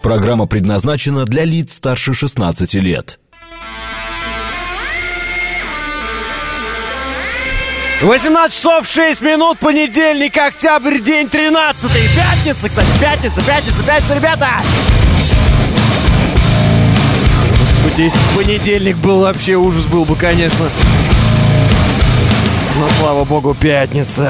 Программа предназначена для лиц старше 16 лет. 18 часов 6 минут, понедельник, октябрь, день 13-й. Пятница, кстати, пятница, ребята! Господи, если бы понедельник был, вообще ужас был бы, конечно. Но, слава богу, пятница.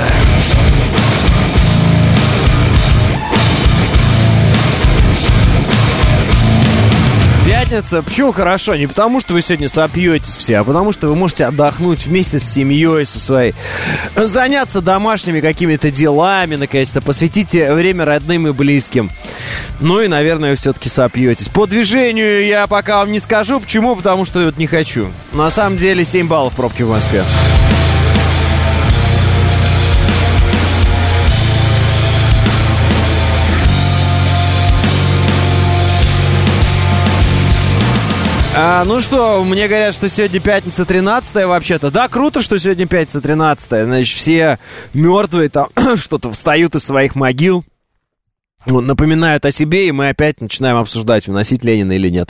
Пятница. Почему хорошо? Не потому, что вы сегодня сопьетесь все, а потому, что вы можете отдохнуть вместе с семьей, со своей, заняться домашними какими-то делами, наконец-то, посвятите время родным и близким. Ну и, наверное, вы все-таки сопьетесь. По движению я пока вам не скажу. Почему? Потому что вот не хочу. На самом деле 7 баллов пробки в Москве. Ну что, мне говорят, что сегодня пятница 13-я вообще-то. Да, круто, что сегодня пятница 13-я. Значит, все мертвые там что-то встают из своих могил, напоминают о себе, и мы опять начинаем обсуждать, вносить Ленина или нет.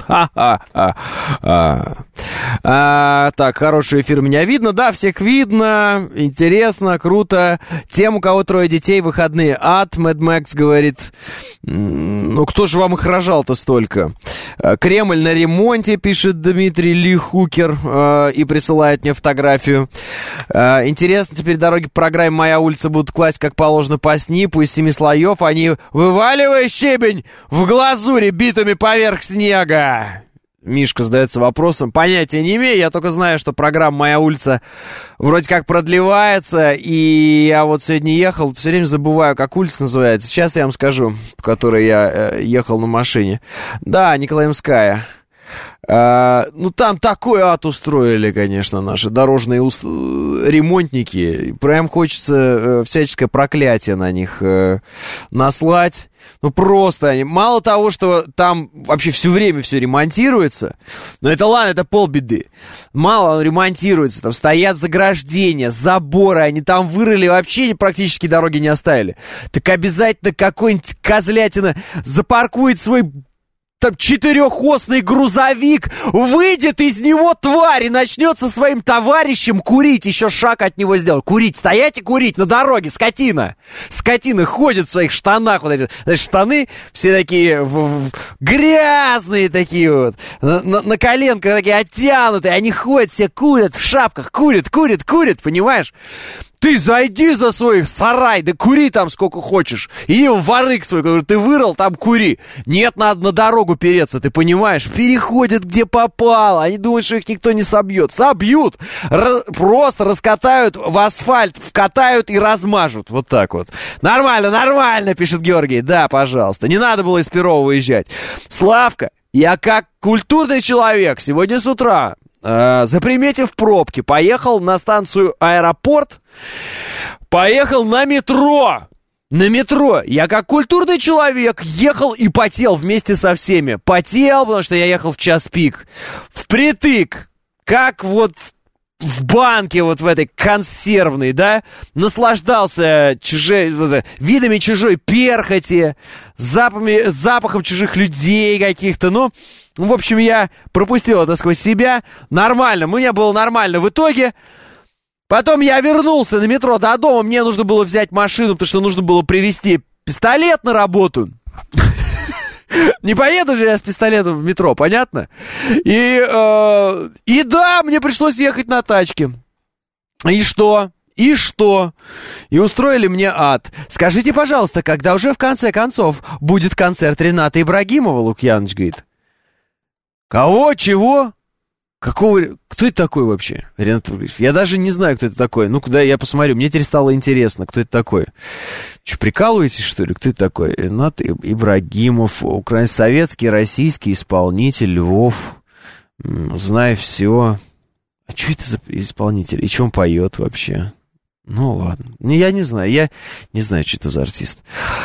Так, хороший эфир, меня видно. Да, всех видно. Интересно, круто. Тем, у кого 3 детей, выходные ад. Мэд Мэкс говорит, ну кто же вам их рожал-то столько? Кремль на ремонте, пишет Дмитрий Лихукер, и присылает мне фотографию. Интересно, теперь дороги по программе «Моя улица» будут класть, как положено, по СНИПу из 7 слоев. Они, вываливая щебень в глазури битыми поверх снега. Мишка задается вопросом. Понятия не имею, я только знаю, что программа «Моя улица» вроде как продлевается, и я вот сегодня ехал, все время забываю, как улица называется. Сейчас я вам скажу, по которой я ехал на машине. Да, Николаевская. Ну, там такой ад устроили, конечно, наши дорожные ремонтники. Прям хочется всяческое проклятие на них наслать. Ну, просто они... Мало того, что там вообще все время все ремонтируется, но это ладно, это полбеды. Мало ремонтируется, там стоят заграждения, заборы, они там вырыли, вообще практически дороги не оставили. Так обязательно какой-нибудь козлятина запаркует свой... Там 4-осный грузовик, выйдет из него тварь и начнет со своим товарищем курить, еще шаг от него сделал. Курить, стоять и курить на дороге, скотина. Скотина ходит в своих штанах, вот эти, знаешь, штаны все такие грязные такие вот, на коленках такие оттянутые, они ходят, все курят в шапках, курят, понимаешь? Ты зайди за свой сарай, да кури там сколько хочешь. И в ворык свой, который ты вырыл, там кури. Нет, надо на дорогу переться, ты понимаешь? Переходят где попало. Они думают, что их никто не собьет. Собьют. Просто раскатают в асфальт, вкатают и размажут. Вот так вот. Нормально, пишет Георгий. Да, пожалуйста. Не надо было из Перова выезжать. Славка, я как культурный человек сегодня с утра... заприметив пробки, поехал на станцию аэропорт, поехал на метро. На метро. Я как культурный человек ехал и потел вместе со всеми. Потел, потому что я ехал в час пик. Впритык. Как вот в банке вот в этой консервной, да? Наслаждался видами чужой перхоти, запахом чужих людей каких-то, ну... В общем, я пропустил это сквозь себя. Нормально, мне было нормально в итоге. Потом я вернулся на метро до дома. Мне нужно было взять машину, потому что нужно было привезти пистолет на работу. Не поеду же я с пистолетом в метро, понятно? И да, мне пришлось ехать на тачке. И что? И устроили мне ад. Скажите, пожалуйста, когда уже в конце концов будет концерт Рената Ибрагимова, Лукьяныч говорит. Кого? Чего? Какого? Кто это такой вообще? Ренат Ибрагимов. Я даже не знаю, кто это такой. Ну, куда я посмотрю. Мне теперь стало интересно, кто это такой. Что, прикалываетесь, что ли? Кто это такой? Ренат Ибрагимов, советский, российский исполнитель, Львов. Знаю все. А что это за исполнитель? И что он поет вообще? Ну, ладно. Я не знаю. Я не знаю, что это за артист.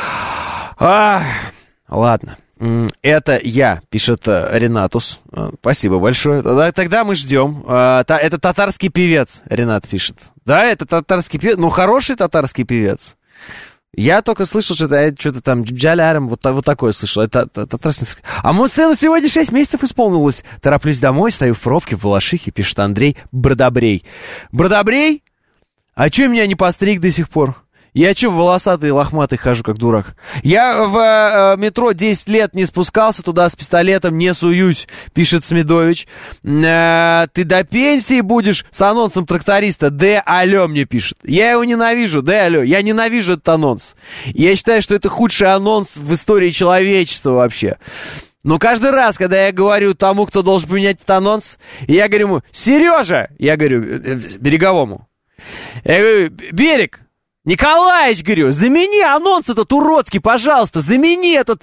Ладно. Это я, пишет Ренатус. Спасибо большое. Тогда мы ждем. Это татарский певец, Ренат пишет. Да, это татарский певец. Ну, хороший татарский певец. Я только слышал, что это что-то там джаляром, вот такое слышал. А мой сыну сегодня 6 месяцев исполнилось. Тороплюсь домой, стою в пробке в Балашихе, пишет Андрей Бродобрей. Бродобрей? А чё меня не постриг до сих пор? Я чё, волосатый и лохматый хожу, как дурак? Я в метро 10 лет не спускался, туда с пистолетом не суюсь, пишет Смедович. Ты до пенсии будешь с анонсом тракториста? Алло, мне пишет. Я его ненавижу, алло. Я ненавижу этот анонс. Я считаю, что это худший анонс в истории человечества вообще. Но каждый раз, когда я говорю тому, кто должен поменять этот анонс, я говорю ему: Сережа! Я говорю Береговому. Я говорю: Берег! Николаич, говорю, замени анонс этот уродский, пожалуйста, замени это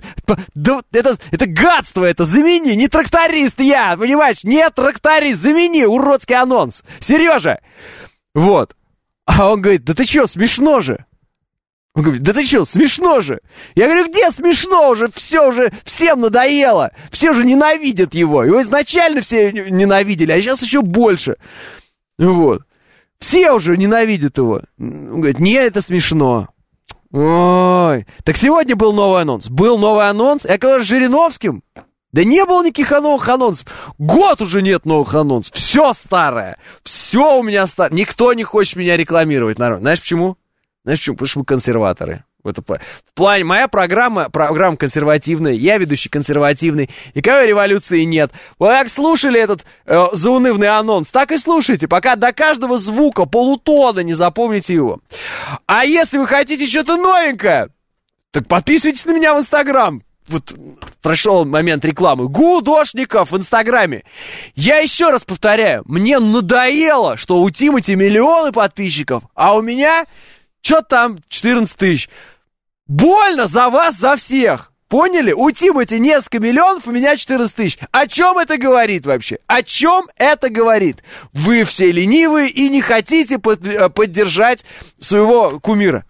гадство это, замени, не тракторист я, понимаешь, не тракторист, замени уродский анонс, Сережа, вот, а он говорит: да ты чё, смешно же, он говорит: да ты чё, смешно же, я говорю: где смешно уже, все уже, всем надоело, все же ненавидят его изначально все ненавидели, а сейчас еще больше, вот. Все уже ненавидят его. Он говорит: не, это смешно. Ой. Так сегодня был новый анонс. Был новый анонс. Я говорю: с Жириновским? Да не было никаких новых анонсов. Год уже нет новых анонсов. Все старое. Все у меня старое. Никто не хочет меня рекламировать, народ. Знаешь почему? Потому что мы консерваторы. В плане, моя программа консервативная, я ведущий консервативный, никакой революции нет. Вы как слушали этот заунывный анонс, так и слушайте, пока до каждого звука полутона не запомните его. А если вы хотите что-то новенькое, так подписывайтесь на меня в Инстаграм. Вот прошел момент рекламы. Гудошников в Инстаграме. Я еще раз повторяю, мне надоело, что у Тимати миллионы подписчиков, а у меня что там 14 тысяч. Больно за вас, за всех. Поняли? У Тимати несколько миллионов, у меня 14 тысяч. О чем это говорит вообще? О чем это говорит? Вы все ленивые и не хотите поддержать своего кумира.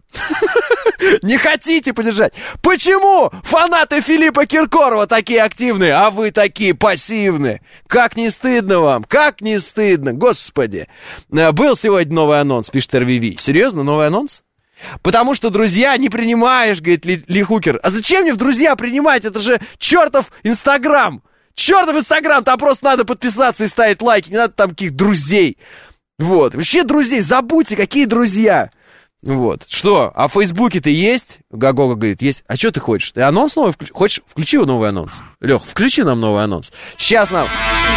Не хотите поддержать. Почему фанаты Филиппа Киркорова такие активные, а вы такие пассивные? Как не стыдно вам? Как не стыдно? Господи. Был сегодня новый анонс, пишет РВВ. Серьезно, новый анонс? Потому что, друзья, не принимаешь, говорит Ли Хукер. А зачем мне в друзья принимать? Это же чертов Инстаграм. Чертов Инстаграм, там просто надо подписаться и ставить лайки. Не надо там каких друзей. Вот. Вообще друзей, забудьте, какие друзья. Вот. Что, а в Фейсбуке-то есть? Гагога говорит, есть. А что ты хочешь? Ты анонс новый хочешь? Включи новый анонс. Лех, включи нам новый анонс. Сейчас нам...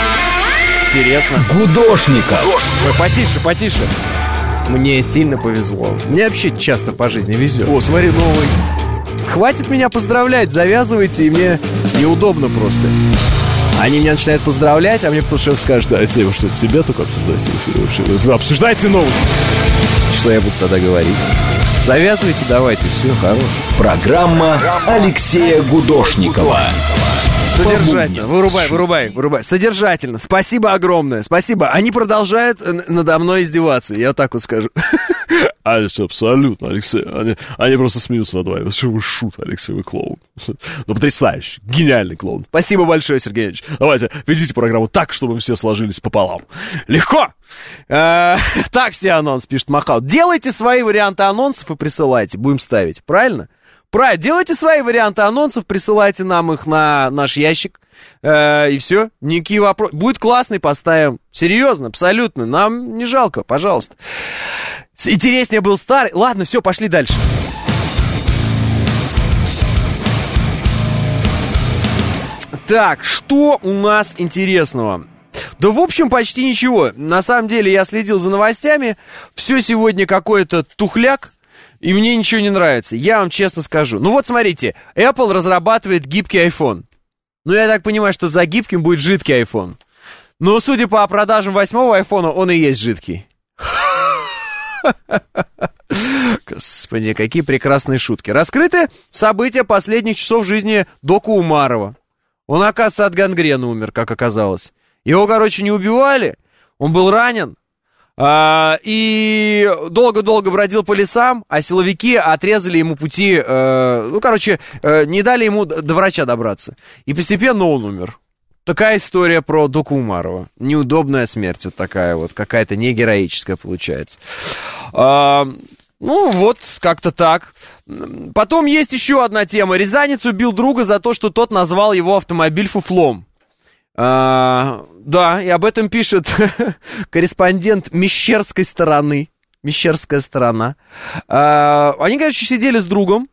Интересно. Гудошников. Ой, потише. Мне сильно повезло. Мне вообще часто по жизни везет. О, смотри, новый. Хватит меня поздравлять, завязывайте, и мне неудобно просто. Они меня начинают поздравлять, а мне потом шеф скажет: да, если вы что-то себя только обсуждаете в эфире вообще, вы обсуждаете новости. Что я буду тогда говорить? Завязывайте, давайте, все, хорош. Программа Алексея Гудошникова. Содержательно, вырубай. Содержательно, спасибо огромное, спасибо. Они продолжают надо мной издеваться, я вот так вот скажу. Абсолютно, Алексей. Они просто смеются над вами. Что вы шут, Алексей, вы клоун. Ну, потрясающий, гениальный клоун. Спасибо большое, Сергей Ильич. Давайте, ведите программу так, чтобы все сложились пополам. Легко! Такси анонс, пишет Махал. Делайте свои варианты анонсов и присылайте, будем ставить, правильно? Правильно, делайте свои варианты анонсов, присылайте нам их на наш ящик, и все, никакие вопросы. Будет классный, поставим. Серьезно, абсолютно, нам не жалко, пожалуйста. Интереснее был старый. Ладно, все, пошли дальше. Так, что у нас интересного? Да, в общем, почти ничего. На самом деле, я следил за новостями. Все сегодня какой-то тухляк. И мне ничего не нравится, я вам честно скажу. Ну вот смотрите, Apple разрабатывает гибкий iPhone. Ну я так понимаю, что за гибким будет жидкий iPhone. Но судя по продажам 8-го iPhone, он и есть жидкий. Господи, какие прекрасные шутки. Раскрыты события последних часов жизни Доку Умарова. Он, оказывается, от гангрены умер, как оказалось. Его, короче, не убивали, он был ранен. И долго-долго бродил по лесам, а силовики отрезали ему пути, не дали ему до врача добраться. И постепенно он умер. Такая история про Доку Умарова. Неудобная смерть вот такая вот, какая-то не героическая получается. Ну, вот, как-то так. Потом есть еще одна тема. Рязанец убил друга за то, что тот назвал его автомобиль фуфлом. Да, и об этом пишет корреспондент Мещерской стороны. Мещерская сторона. Они, короче, сидели с другом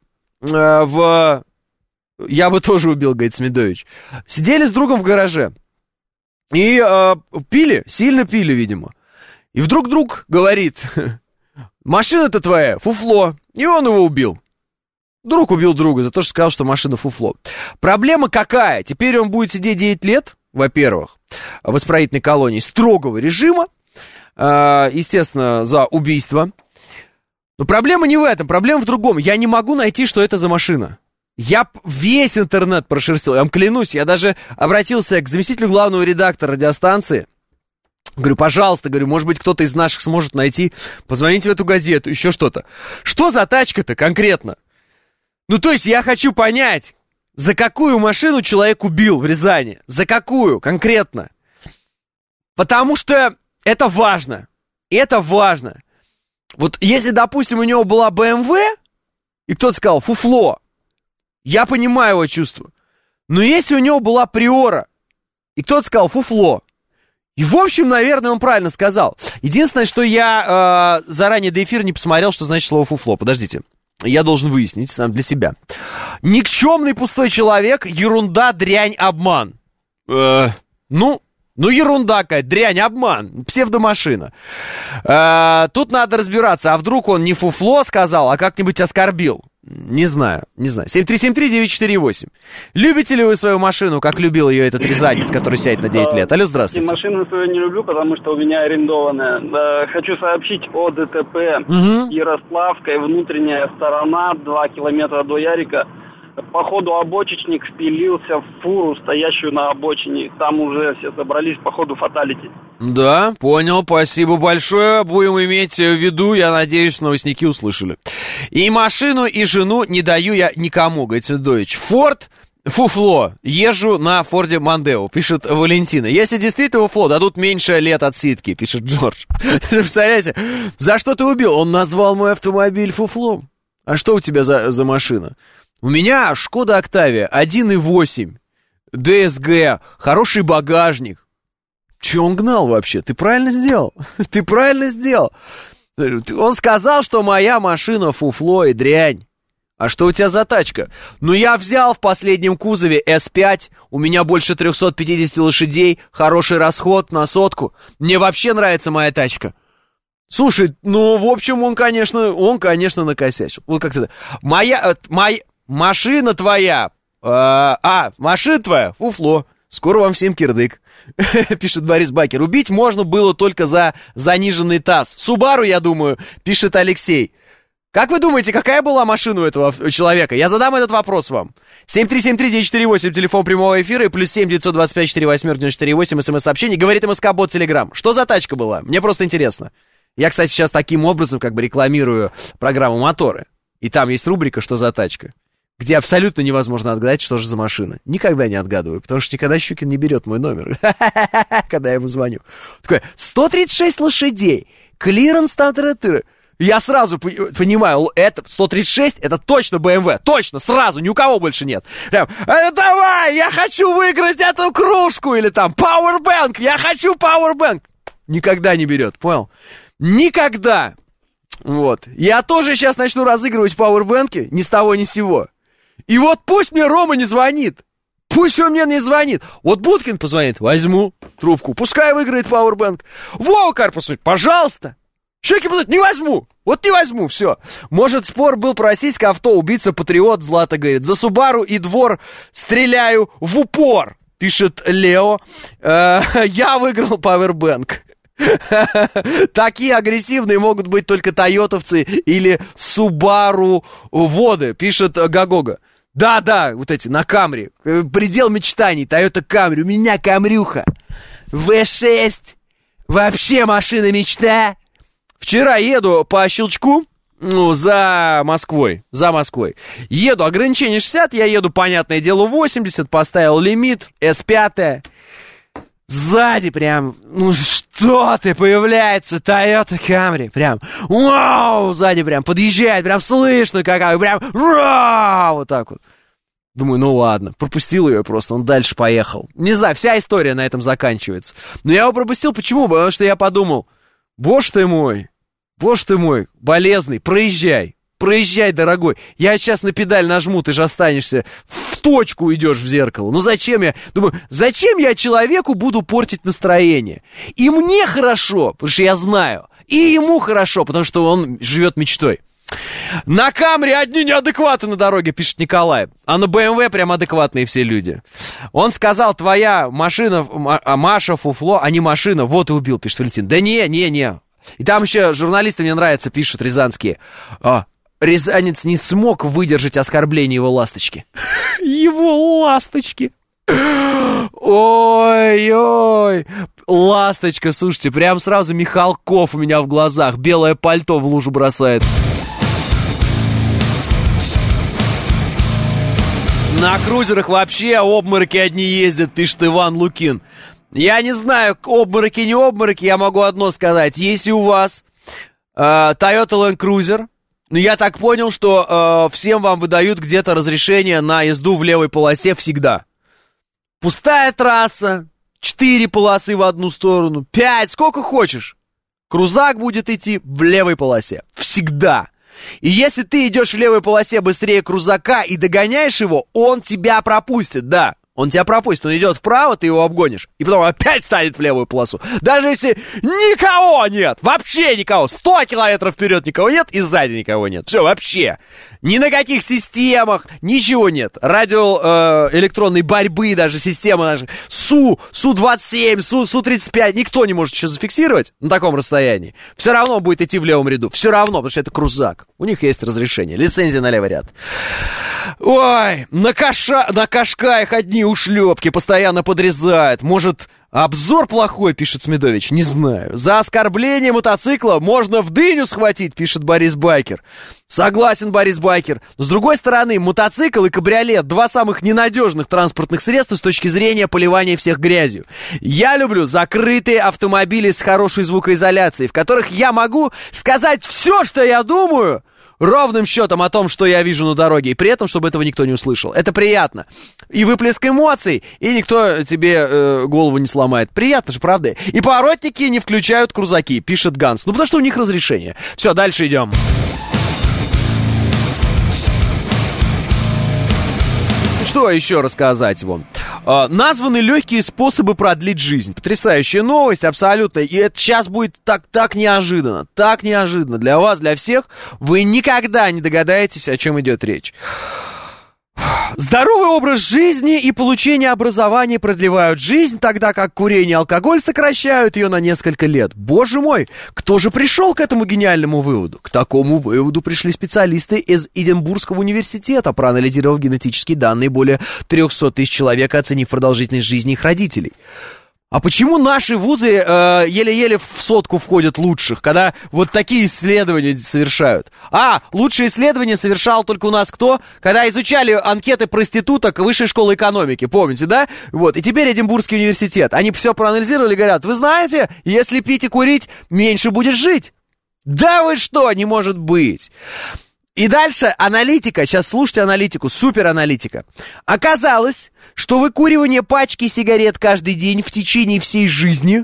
Я бы тоже убил, говорит Смедович. Сидели с другом в гараже. И пили, сильно пили, видимо. И вдруг друг говорит: машина-то твоя, фуфло. И он его убил. Друг убил друга за то, что сказал, что машина фуфло. Проблема какая? Теперь он будет сидеть 9 лет, во-первых, в исправительной колонии строгого режима, естественно, за убийство. Но проблема не в этом, проблема в другом. Я не могу найти, что это за машина. Я весь интернет прошерстил, я вам клянусь. Я даже обратился к заместителю главного редактора радиостанции. Говорю, пожалуйста, говорю, может быть, кто-то из наших сможет найти. Позвоните в эту газету, еще что-то. Что за тачка-то конкретно? Ну, то есть я хочу понять, за какую машину человек убил в Рязани. За какую конкретно? Потому что это важно. Это важно. Вот если, допустим, у него была BMW, и кто-то сказал фуфло, я понимаю его чувство. Но если у него была Приора, и кто-то сказал фуфло, и, в общем, наверное, он правильно сказал. Единственное, что я заранее до эфира не посмотрел, что значит слово фуфло. Подождите. Я должен выяснить сам для себя. Никчемный пустой человек, ерунда, дрянь, обман. Ну, ерунда какая, дрянь, обман, псевдомашина. Тут надо разбираться, а вдруг он не фуфло сказал, а как-нибудь оскорбил. Не знаю. 7373948. Любите ли вы свою машину, как любил ее этот рязанец, который сядет на 9 лет? Алло, здравствуйте. Машину свою не люблю, потому что у меня арендованная. Хочу сообщить о ДТП. Ярославка и внутренняя сторона, 2 километра до Ярика. По ходу обочечник впилился в фуру, стоящую на обочине. Там уже все собрались, по ходу фаталити. Да, понял, спасибо большое. Будем иметь в виду, я надеюсь, новостники услышали. И машину, и жену не даю я никому, говорит Смедович. Форд, фуфло, езжу на Форде Мондео, пишет Валентина. Если действительно фуфло, дадут меньше лет отсидки, пишет Джордж. Представляете, за что ты убил? Он назвал мой автомобиль фуфлом. А что у тебя за машина? У меня Шкода Октавия 1.8, ДСГ, хороший багажник. Че он гнал вообще? Ты правильно сделал. Ты правильно сделал. Он сказал, что моя машина фуфло и дрянь. А что у тебя за тачка? Ну, я взял в последнем кузове S5, у меня больше 350 лошадей, хороший расход на сотку. Мне вообще нравится моя тачка. Слушай, ну, в общем, он, конечно, накосячил. Вот как-то. Машина твоя. Машина твоя, фуфло. Скоро вам всем кирдык. Пишет Борис Бакер. Убить можно было только за заниженный таз. Субару, я думаю, пишет Алексей. Как вы думаете, какая была машина у этого человека? Я задам этот вопрос вам. 7373948, телефон прямого эфира, и плюс 7 925 48 48, смс-сообщение. Говорит МСК-бот Телеграм. Что за тачка была? Мне просто интересно. Я, кстати, сейчас таким образом как бы рекламирую программу «Моторы». И там есть рубрика «Что за тачка?», где абсолютно невозможно отгадать, что же за машина. Никогда не отгадываю, потому что никогда Щукин не берет мой номер, когда я ему звоню. Такой, 136 лошадей, клиренс там, я сразу понимаю, это 136, это точно BMW, точно, сразу, ни у кого больше нет. Прям, давай, я хочу выиграть эту кружку, или там, Powerbank, я хочу Powerbank. Никогда не берет, понял? Никогда. Вот. Я тоже сейчас начну разыгрывать пауэрбэнки ни с того ни с сего. И вот пусть мне Рома не звонит. Пусть он мне не звонит. Вот Будкин позвонит, возьму трубку. Пускай выиграет пауэрбэнк. Вова Карпусович, пожалуйста. Щеки будут, не возьму. Вот не возьму, все. Может, спор был про российское авто. Убийца патриот, Злата говорит. За Субару и двор стреляю в упор, пишет Лео. Я выиграл пауэрбэнк. Такие агрессивные могут быть только тойотовцы или Субару воды, пишет Гагога. Да, вот эти, на Камри. Предел мечтаний, Тойота Камри. У меня Камрюха. V6. Вообще машина мечта. Вчера еду по щелчку, за Москвой. Еду, ограничение 60, я еду, понятное дело, 80, поставил лимит, S5. Сзади прям, ну что ты, появляется Toyota Camry, прям, вау, сзади прям подъезжает, прям слышно какая, прям, вот так вот. Думаю, ну ладно, пропустил ее просто, он дальше поехал. Не знаю, вся история на этом заканчивается. Но я его пропустил, почему? Потому что я подумал, боже ты мой, болезный, проезжай, дорогой. Я сейчас на педаль нажму, ты же останешься, в точку идешь в зеркало. Ну зачем я? Думаю, зачем я человеку буду портить настроение? И мне хорошо, потому что я знаю, и ему хорошо, потому что он живет мечтой. На Камри одни неадекваты на дороге, пишет Николай. А на БМВ прям адекватные все люди. Он сказал, твоя машина, Маша, фуфло, а не машина. Вот и убил, пишет Валентин. Да не. И там еще журналисты, мне нравятся, пишут рязанские. Рязанец не смог выдержать оскорбление его ласточки. Его ласточки. Ой-ой. Ласточка, слушайте, прям сразу Михалков у меня в глазах. Белое пальто в лужу бросает. На крузерах вообще обмороки одни ездят, пишет Иван Лукин. Я не знаю, обмороки, не обмороки, я могу одно сказать. Если у вас Toyota Land Cruiser, ну я так понял, что всем вам выдают где-то разрешение на езду в левой полосе всегда. Пустая трасса, 4 полосы в одну сторону, 5, сколько хочешь. Крузак будет идти в левой полосе. Всегда. И если ты идешь в левой полосе быстрее крузака и догоняешь его, он тебя пропустит, да. Он тебя пропустит, он идет вправо, ты его обгонишь, и потом опять станет в левую полосу. Даже если никого нет, вообще никого, 100 километров вперед никого нет, и сзади никого нет. Все, вообще. Ни на каких системах, ничего нет. Радио электронной борьбы, даже система наша, Су-27, Су-35, никто не может еще зафиксировать на таком расстоянии. Все равно он будет идти в левом ряду. Все равно, потому что это крузак. У них есть разрешение, лицензия на левый ряд. Ой, на Кашкаях одни ушлепки постоянно подрезают. Может, обзор плохой, пишет Смедович? Не знаю. За оскорбление мотоцикла можно в дыню схватить, пишет Борис Байкер. Согласен, Борис Байкер. Но с другой стороны, мотоцикл и кабриолет — два самых ненадежных транспортных средства с точки зрения поливания всех грязью. Я люблю закрытые автомобили с хорошей звукоизоляцией, в которых я могу сказать все, что я думаю, ровным счетом о том, что я вижу на дороге, и при этом, чтобы этого никто не услышал. Это приятно. И выплеск эмоций, и никто тебе голову не сломает. Приятно же, правда? И поворотники не включают крузаки, пишет Ганс. Ну, потому что у них разрешение. Все, дальше идем. Что еще рассказать вам? Названы легкие способы продлить жизнь. Потрясающая новость, абсолютно. И это сейчас будет так неожиданно. Так неожиданно для вас, для всех. Вы никогда не догадаетесь, о чем идет речь. Здоровый образ жизни и получение образования продлевают жизнь, тогда как курение и алкоголь сокращают ее на несколько лет. Боже мой, кто же пришел к этому гениальному выводу? К такому выводу пришли специалисты из Эдинбургского университета, проанализировав генетические данные более 300 тысяч человек, оценив продолжительность жизни их родителей. А почему наши вузы еле-еле в сотку входят лучших, когда вот такие исследования совершают? Лучшие исследования совершал только у нас кто? Когда изучали анкеты проституток Высшей школы экономики, помните, да? Вот, и теперь Эдинбургский университет. Они все проанализировали и говорят, вы знаете, если пить и курить, меньше будешь жить. Да вы что, не может быть. И дальше аналитика, сейчас слушайте аналитику, супераналитика. Оказалось, что выкуривание пачки сигарет каждый день в течение всей жизни,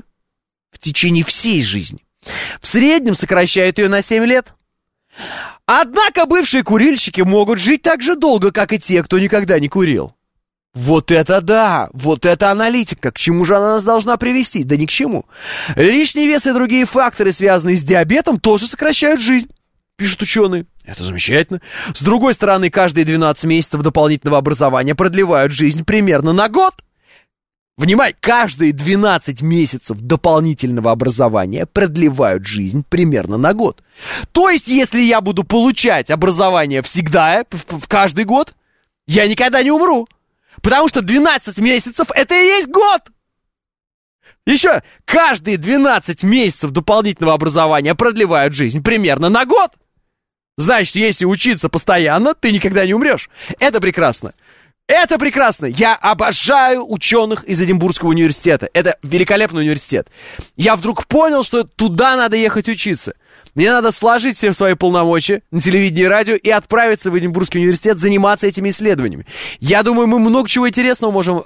в среднем сокращает ее на 7 лет. Однако бывшие курильщики могут жить так же долго, как и те, кто никогда не курил. Вот это да, вот это аналитика. К чему же она нас должна привести? Да ни к чему. Лишний вес и другие факторы, связанные с диабетом, тоже сокращают жизнь, пишут ученые. Это замечательно. С другой стороны, каждые 12 месяцев дополнительного образования продлевают жизнь примерно на год. Внимание, каждые 12 месяцев дополнительного образования продлевают жизнь примерно на год. То есть, если я буду получать образование всегда, каждый год, я никогда не умру. Потому что 12 месяцев — это и есть год. Еще, каждые 12 месяцев дополнительного образования продлевают жизнь примерно на год. Значит, если учиться постоянно, ты никогда не умрешь. Это прекрасно. Это прекрасно. Я обожаю ученых из Эдинбургского университета. Это великолепный университет. Я вдруг понял, что туда надо ехать учиться. Мне надо сложить все свои полномочия на телевидении и радио и отправиться в Эдинбургский университет заниматься этими исследованиями. Я думаю, мы много чего интересного можем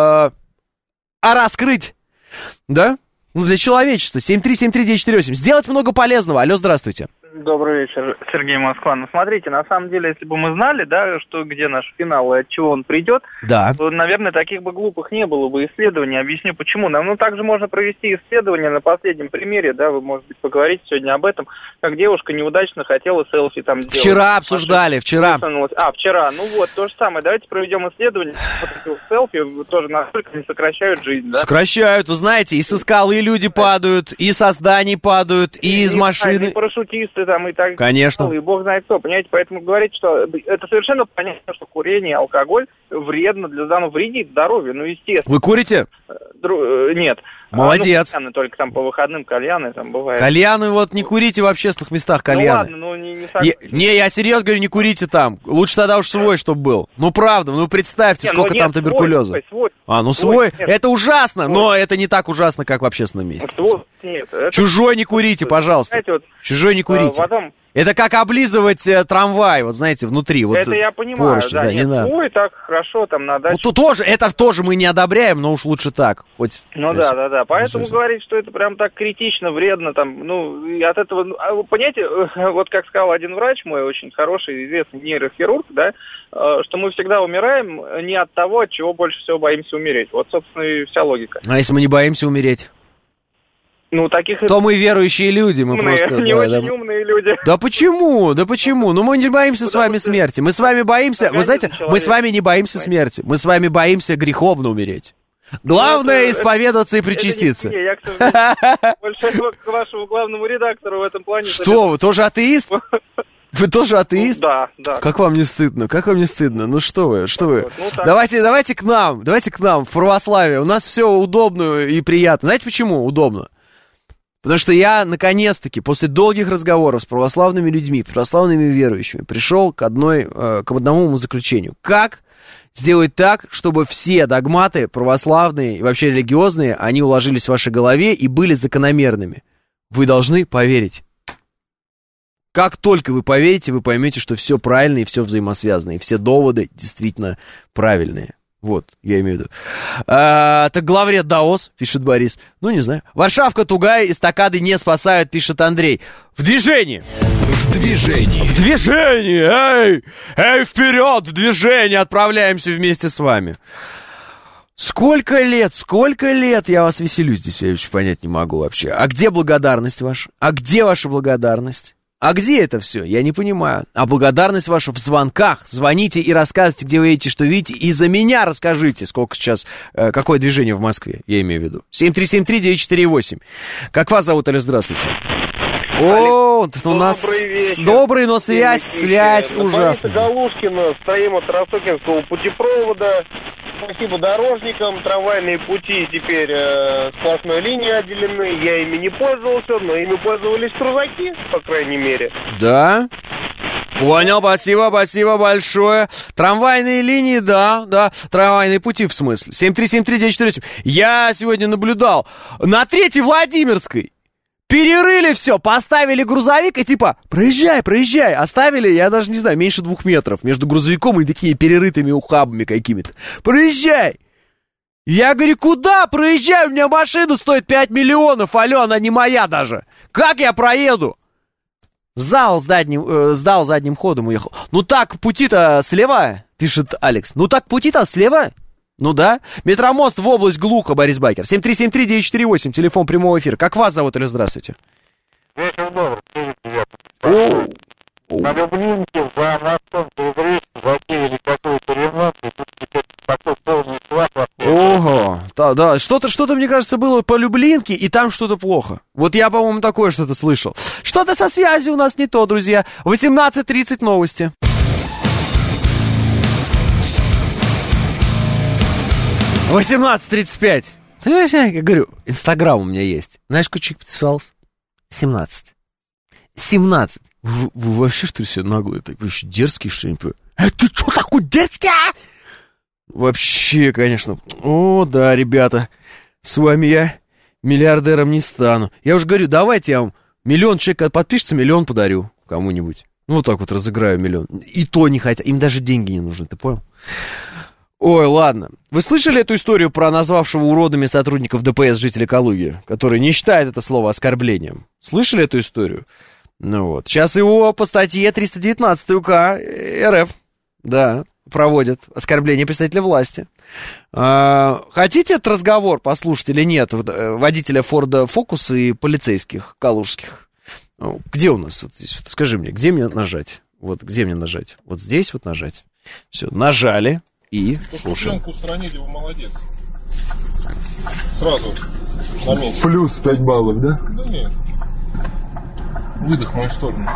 раскрыть. Да? Ну, для человечества. 7373948. Сделать много полезного. Алло, здравствуйте. Добрый вечер, Сергей, Москва. Ну, смотрите, на самом деле, если бы мы знали, да, что где наш финал и от чего он придет, да, то, наверное, таких бы глупых не было бы исследований. Объясню, почему. Ну, также можно провести исследование на последнем примере, да, вы, может быть, поговорите сегодня об этом, как девушка неудачно хотела селфи там сделать. Вчера обсуждали, вчера. Вчера. Ну вот, то же самое. Давайте проведем исследование. Вот селфи тоже настолько не сокращают жизнь, да? Сокращают, вы знаете, и со скалы люди падают, и со зданий падают, и из машины. И парашютисты там и так. Конечно. И бог знает кто, понимаете, поэтому говорить, что это совершенно понятно, что курение, алкоголь вредно для здоровья, вредит здоровью, ну, естественно. Вы курите? Нет. Молодец. Кальяны, только там по выходным кальяны там бывает. Кальяны вот не курите в общественных местах, кальяны. Ну ладно, ну не, я серьезно говорю, не курите там. Лучше тогда уж свой, чтобы был. Ну правда, ну представьте, сколько там туберкулеза. Свой. Свой. Это ужасно, но это не так ужасно, как в общественном месте. Нет, чужой не курите, пожалуйста. Знаете, вот, чужой не курите. Потом... Это как облизывать трамвай, вот знаете, внутри. Вот это я понимаю, поручни, да, нет, не надо. Свой, так хорошо, там на даче. Ну, это тоже мы не одобряем, но уж лучше так. Хоть, ну да. Поэтому говорить, что это прям так критично, вредно, там, ну, и от этого, вы понимаете, вот как сказал один врач мой, очень хороший, известный нейрохирург, да, что мы всегда умираем не от того, от чего больше всего боимся умереть. Вот, собственно, и вся логика. А если мы не боимся умереть? Ну, таких... То мы верующие люди, мы умные, просто... Не очень умные люди. Да почему? Ну, мы не боимся с вами смерти. Мы с вами боимся... Вы знаете, мы с вами не боимся смерти. Мы с вами боимся греховно умереть. Главное исповедаться и причаститься. Я, к сожалению, больше к вашему главному редактору в этом плане... Что, вы тоже атеист? Вы тоже атеист? Да. Как вам не стыдно? Ну что вы? Давайте к нам, в православие. У нас все удобно и приятно. Знаете, почему удобно? Потому что я, наконец-таки, после долгих разговоров с православными людьми, православными верующими, пришел к одному умозаключению. Как сделать так, чтобы все догматы православные и вообще религиозные, они уложились в вашей голове и были закономерными? Вы должны поверить. Как только вы поверите, вы поймете, что все правильно и все взаимосвязано, и все доводы действительно правильные. Вот, я имею в виду. Так главред ДАОС, пишет Борис. Ну, не знаю. Варшавка тугая, эстакады не спасают, пишет Андрей. В движении! Эй, вперед, в движение! Отправляемся вместе с вами. Сколько лет я вас веселю здесь, я вообще понять не могу вообще. А где благодарность ваша? А где ваша благодарность? А где это все? Я не понимаю. А благодарность ваша в звонках. Звоните и рассказывайте, где вы видите, что видите. И за меня расскажите, сколько сейчас, какое движение в Москве, я имею в виду. 7373948. Как вас зовут, Алло, здравствуйте. О, у нас добрый, но связь ужасная. Галушкина, стоим от Ростокинского путепровода. Спасибо дорожникам, трамвайные пути теперь сплошной линией отделены. Я ими не пользовался, но ими пользовались трузаки, по крайней мере. Да? Понял, спасибо большое. Трамвайные линии, да, трамвайные пути в смысле. 7373948. Я сегодня наблюдал на 3-й Владимирской. Перерыли все, поставили грузовик и типа, проезжай, оставили, я даже не знаю, меньше 2 метров между грузовиком и такими перерытыми ухабами какими-то. Проезжай! Я говорю, куда проезжай? У меня машина стоит 5 миллионов, алло, она не моя даже. Как я проеду? Сдал задним ходом, уехал. Ну так, пути-то слева, пишет Алекс. Ну так, пути-то слева. Ну да. Метромост в область глухо, Борис Байкер. 7373948, телефон прямого эфира. Как вас зовут, или здравствуйте? Вечер добрый, привет. На Люблинке за мостом перед речью затеяли какой-то ремонт, и тут теперь такой полный флаг. Ого, да, что-то, мне кажется, было по Люблинке, и там что-то плохо. Вот я, по-моему, такое что-то слышал. Что-то со связью у нас не то, друзья. 18:30 новости. В 18:35. Ты знаешь, я говорю, Инстаграм у меня есть. Знаешь, сколько человек подписался? 17. Вы вообще, что ли, все наглые? Вы еще дерзкие, что ли? Ты что такой дерзкий, а? Вообще, конечно. О, да, ребята, с вами я миллиардером не стану. Я уже говорю, давайте я вам 1 000 000 человек подпишется, 1 000 000 подарю кому-нибудь. Ну, вот так вот разыграю 1 000 000. И то не хотят, им даже деньги не нужны, ты понял? Ой, ладно. Вы слышали эту историю про назвавшего уродами сотрудников ДПС жителя Калуги, который не считает это слово оскорблением? Слышали эту историю? Ну вот. Сейчас его по статье 319 УК РФ, да, проводят оскорбление представителя власти. Хотите этот разговор послушать или нет? Водителя Форда Фокус и полицейских калужских. Где у нас? Вот здесь, вот, скажи мне, где мне нажать? Вот где мне нажать? Вот здесь вот нажать. Все, нажали и слушаем. Пленку устранили, вы молодец. Сразу на месте. Плюс 5 баллов, да? Да нет. Выдох в мою сторону.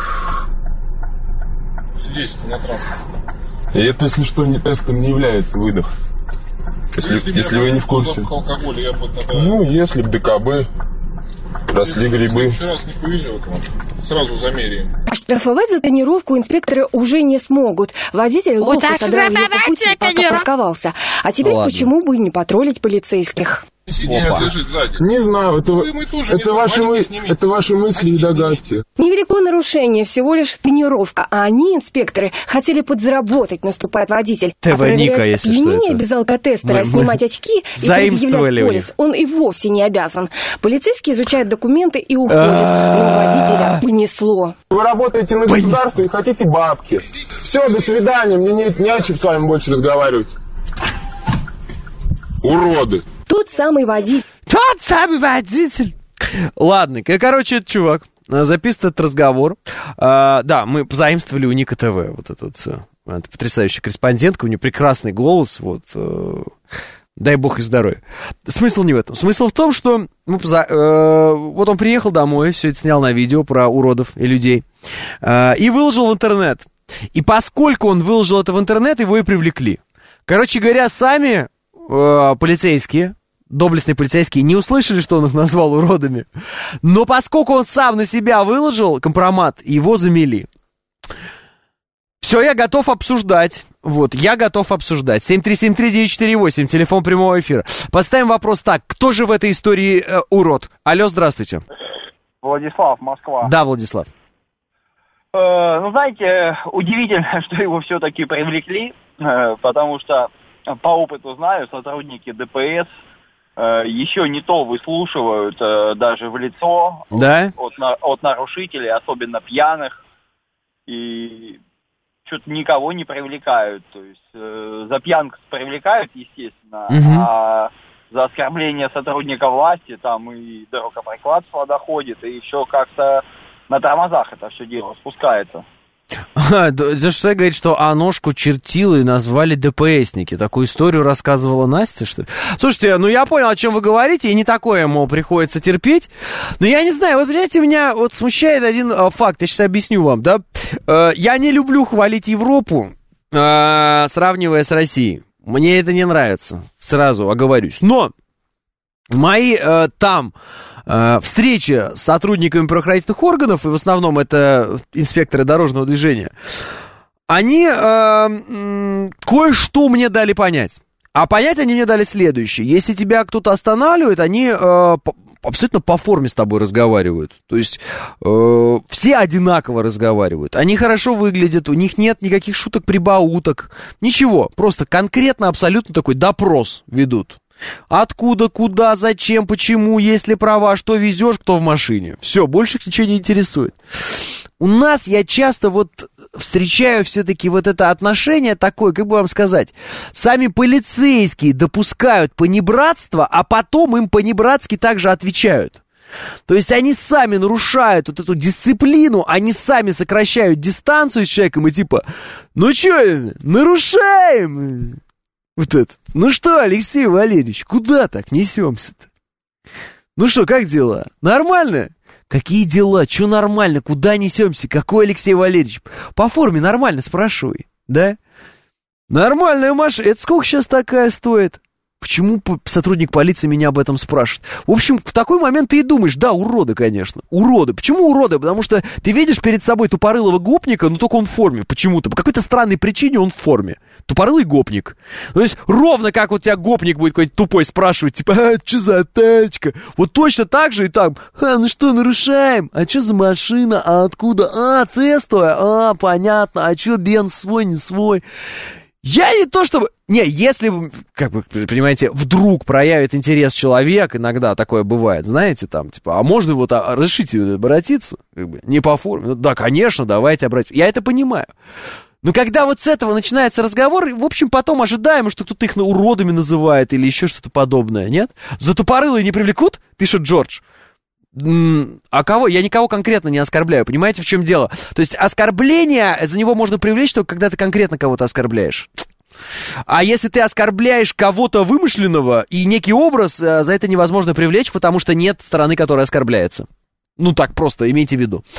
Свидетельство на транспорт. И это, если что, не тестом не является выдох. Если вы не в курсе. Алкоголь, я бы, Ну, если б ДКБ, росли грибы. Еще раз не повезет вам. Сразу замеряем. Оштрафовать за тонировку инспекторы уже не смогут. Водитель ловко содрал ее по пути, пока парковался. А теперь почему бы и не патрулить полицейских? Сиденье лежит сзади. Не знаю, это ваши мысли и догадки. Невелико нарушение, всего лишь тренировка. А они, инспекторы, хотели подзаработать, наступает водитель. ТВ Ника, если что, это. Без алкотестера, снимать очки и предъявлять полис он и вовсе не обязан. Полицейские изучают документы и уходят. Но водителя понесло. Вы работаете на государство и хотите бабки. Все, до свидания, мне не о чем с вами больше разговаривать. Уроды. Тот самый водитель. Ладно, короче, этот чувак записывает этот разговор. Да, мы позаимствовали у Ника ТВ. Вот это вот все. Это потрясающая корреспондентка, у нее прекрасный голос. Вот. Дай бог и здоровья. Смысл не в этом. Смысл в том, что вот он приехал домой, все это снял на видео про уродов и людей. И выложил в интернет. И поскольку он выложил это в интернет, его и привлекли. Короче говоря, сами полицейские, доблестные полицейские, не услышали, что он их назвал уродами. Но поскольку он сам на себя выложил компромат, его замели. Все, я готов обсуждать. Вот, я готов обсуждать. 7373948, телефон прямого эфира. Поставим вопрос так. Кто же в этой истории урод? Алло, здравствуйте. Владислав, Москва. Да, Владислав. Ну, знаете, удивительно, что его все-таки привлекли, потому что по опыту знаю, сотрудники ДПС еще не то выслушивают даже в лицо, да? от нарушителей, особенно пьяных, и что-то никого не привлекают. То есть за пьянку привлекают, естественно, а за оскорбление сотрудника власти там и до рукоприкладства доходит, и еще как-то на тормозах это все дело спускается. Да что говорит, что Аношку чертила и назвали ДПСники. Такую историю рассказывала Настя, что ли? Слушайте, ну я понял, о чем вы говорите, и не такое, мол, приходится терпеть. Но я не знаю, вот, понимаете, меня вот смущает один факт, я сейчас объясню вам, да? Я не люблю хвалить Европу, сравнивая с Россией. Мне это не нравится, сразу оговорюсь. Но мои там встречи с сотрудниками правоохранительных органов, и в основном это инспекторы дорожного движения, они кое-что мне дали понять. А понять они мне дали следующее. Если тебя кто-то останавливает, они абсолютно по форме с тобой разговаривают. То есть все одинаково разговаривают. Они хорошо выглядят, у них нет никаких шуток-прибауток. Ничего, просто конкретно абсолютно такой допрос ведут. Откуда, куда, зачем, почему, есть ли права, что везешь, кто в машине. Все, больше их ничего не интересует. У нас я часто вот встречаю все-таки вот это отношение такое, как бы вам сказать, сами полицейские допускают понебратство, а потом им понебратски также отвечают. То есть они сами нарушают вот эту дисциплину, они сами сокращают дистанцию с человеком и типа, ну что, нарушаем? Вот этот. Ну что, Алексей Валерьевич, куда так несемся-то? Ну что, как дела? Нормально? Какие дела? Че нормально? Куда несемся? Какой Алексей Валерьевич? По форме нормально спрашивай, да? Нормальная машина. Это сколько сейчас такая стоит? Почему сотрудник полиции меня об этом спрашивает? В общем, в такой момент ты и думаешь, да, уроды, конечно, уроды. Почему уроды? Потому что ты видишь перед собой тупорылого гопника, но только он в форме почему-то. По какой-то странной причине он в форме. Тупорылый гопник. То есть ровно как вот тебя гопник будет какой-то тупой спрашивать, типа, что за тачка? Вот точно так же и там, ну что, нарушаем? А что за машина? А откуда? Тестовая? Понятно. А что, бенз свой, не свой? Я не то чтобы... Не, если, как вы понимаете, вдруг проявит интерес человек, иногда такое бывает, знаете, там, типа, а можно вот разрешите обратиться? Как бы, не по форме. Ну, да, конечно, давайте обратимся. Я это понимаю. Но когда вот с этого начинается разговор, в общем, потом ожидаемо, что кто-то их уродами называет или еще что-то подобное, нет? За тупорылые не привлекут, пишет Джордж. А кого? Я никого конкретно не оскорбляю, понимаете, в чем дело? То есть оскорбление, за него можно привлечь только когда ты конкретно кого-то оскорбляешь. А если ты оскорбляешь кого-то вымышленного и некий образ, за это невозможно привлечь, потому что нет стороны, которая оскорбляется. Ну так просто, имейте в виду.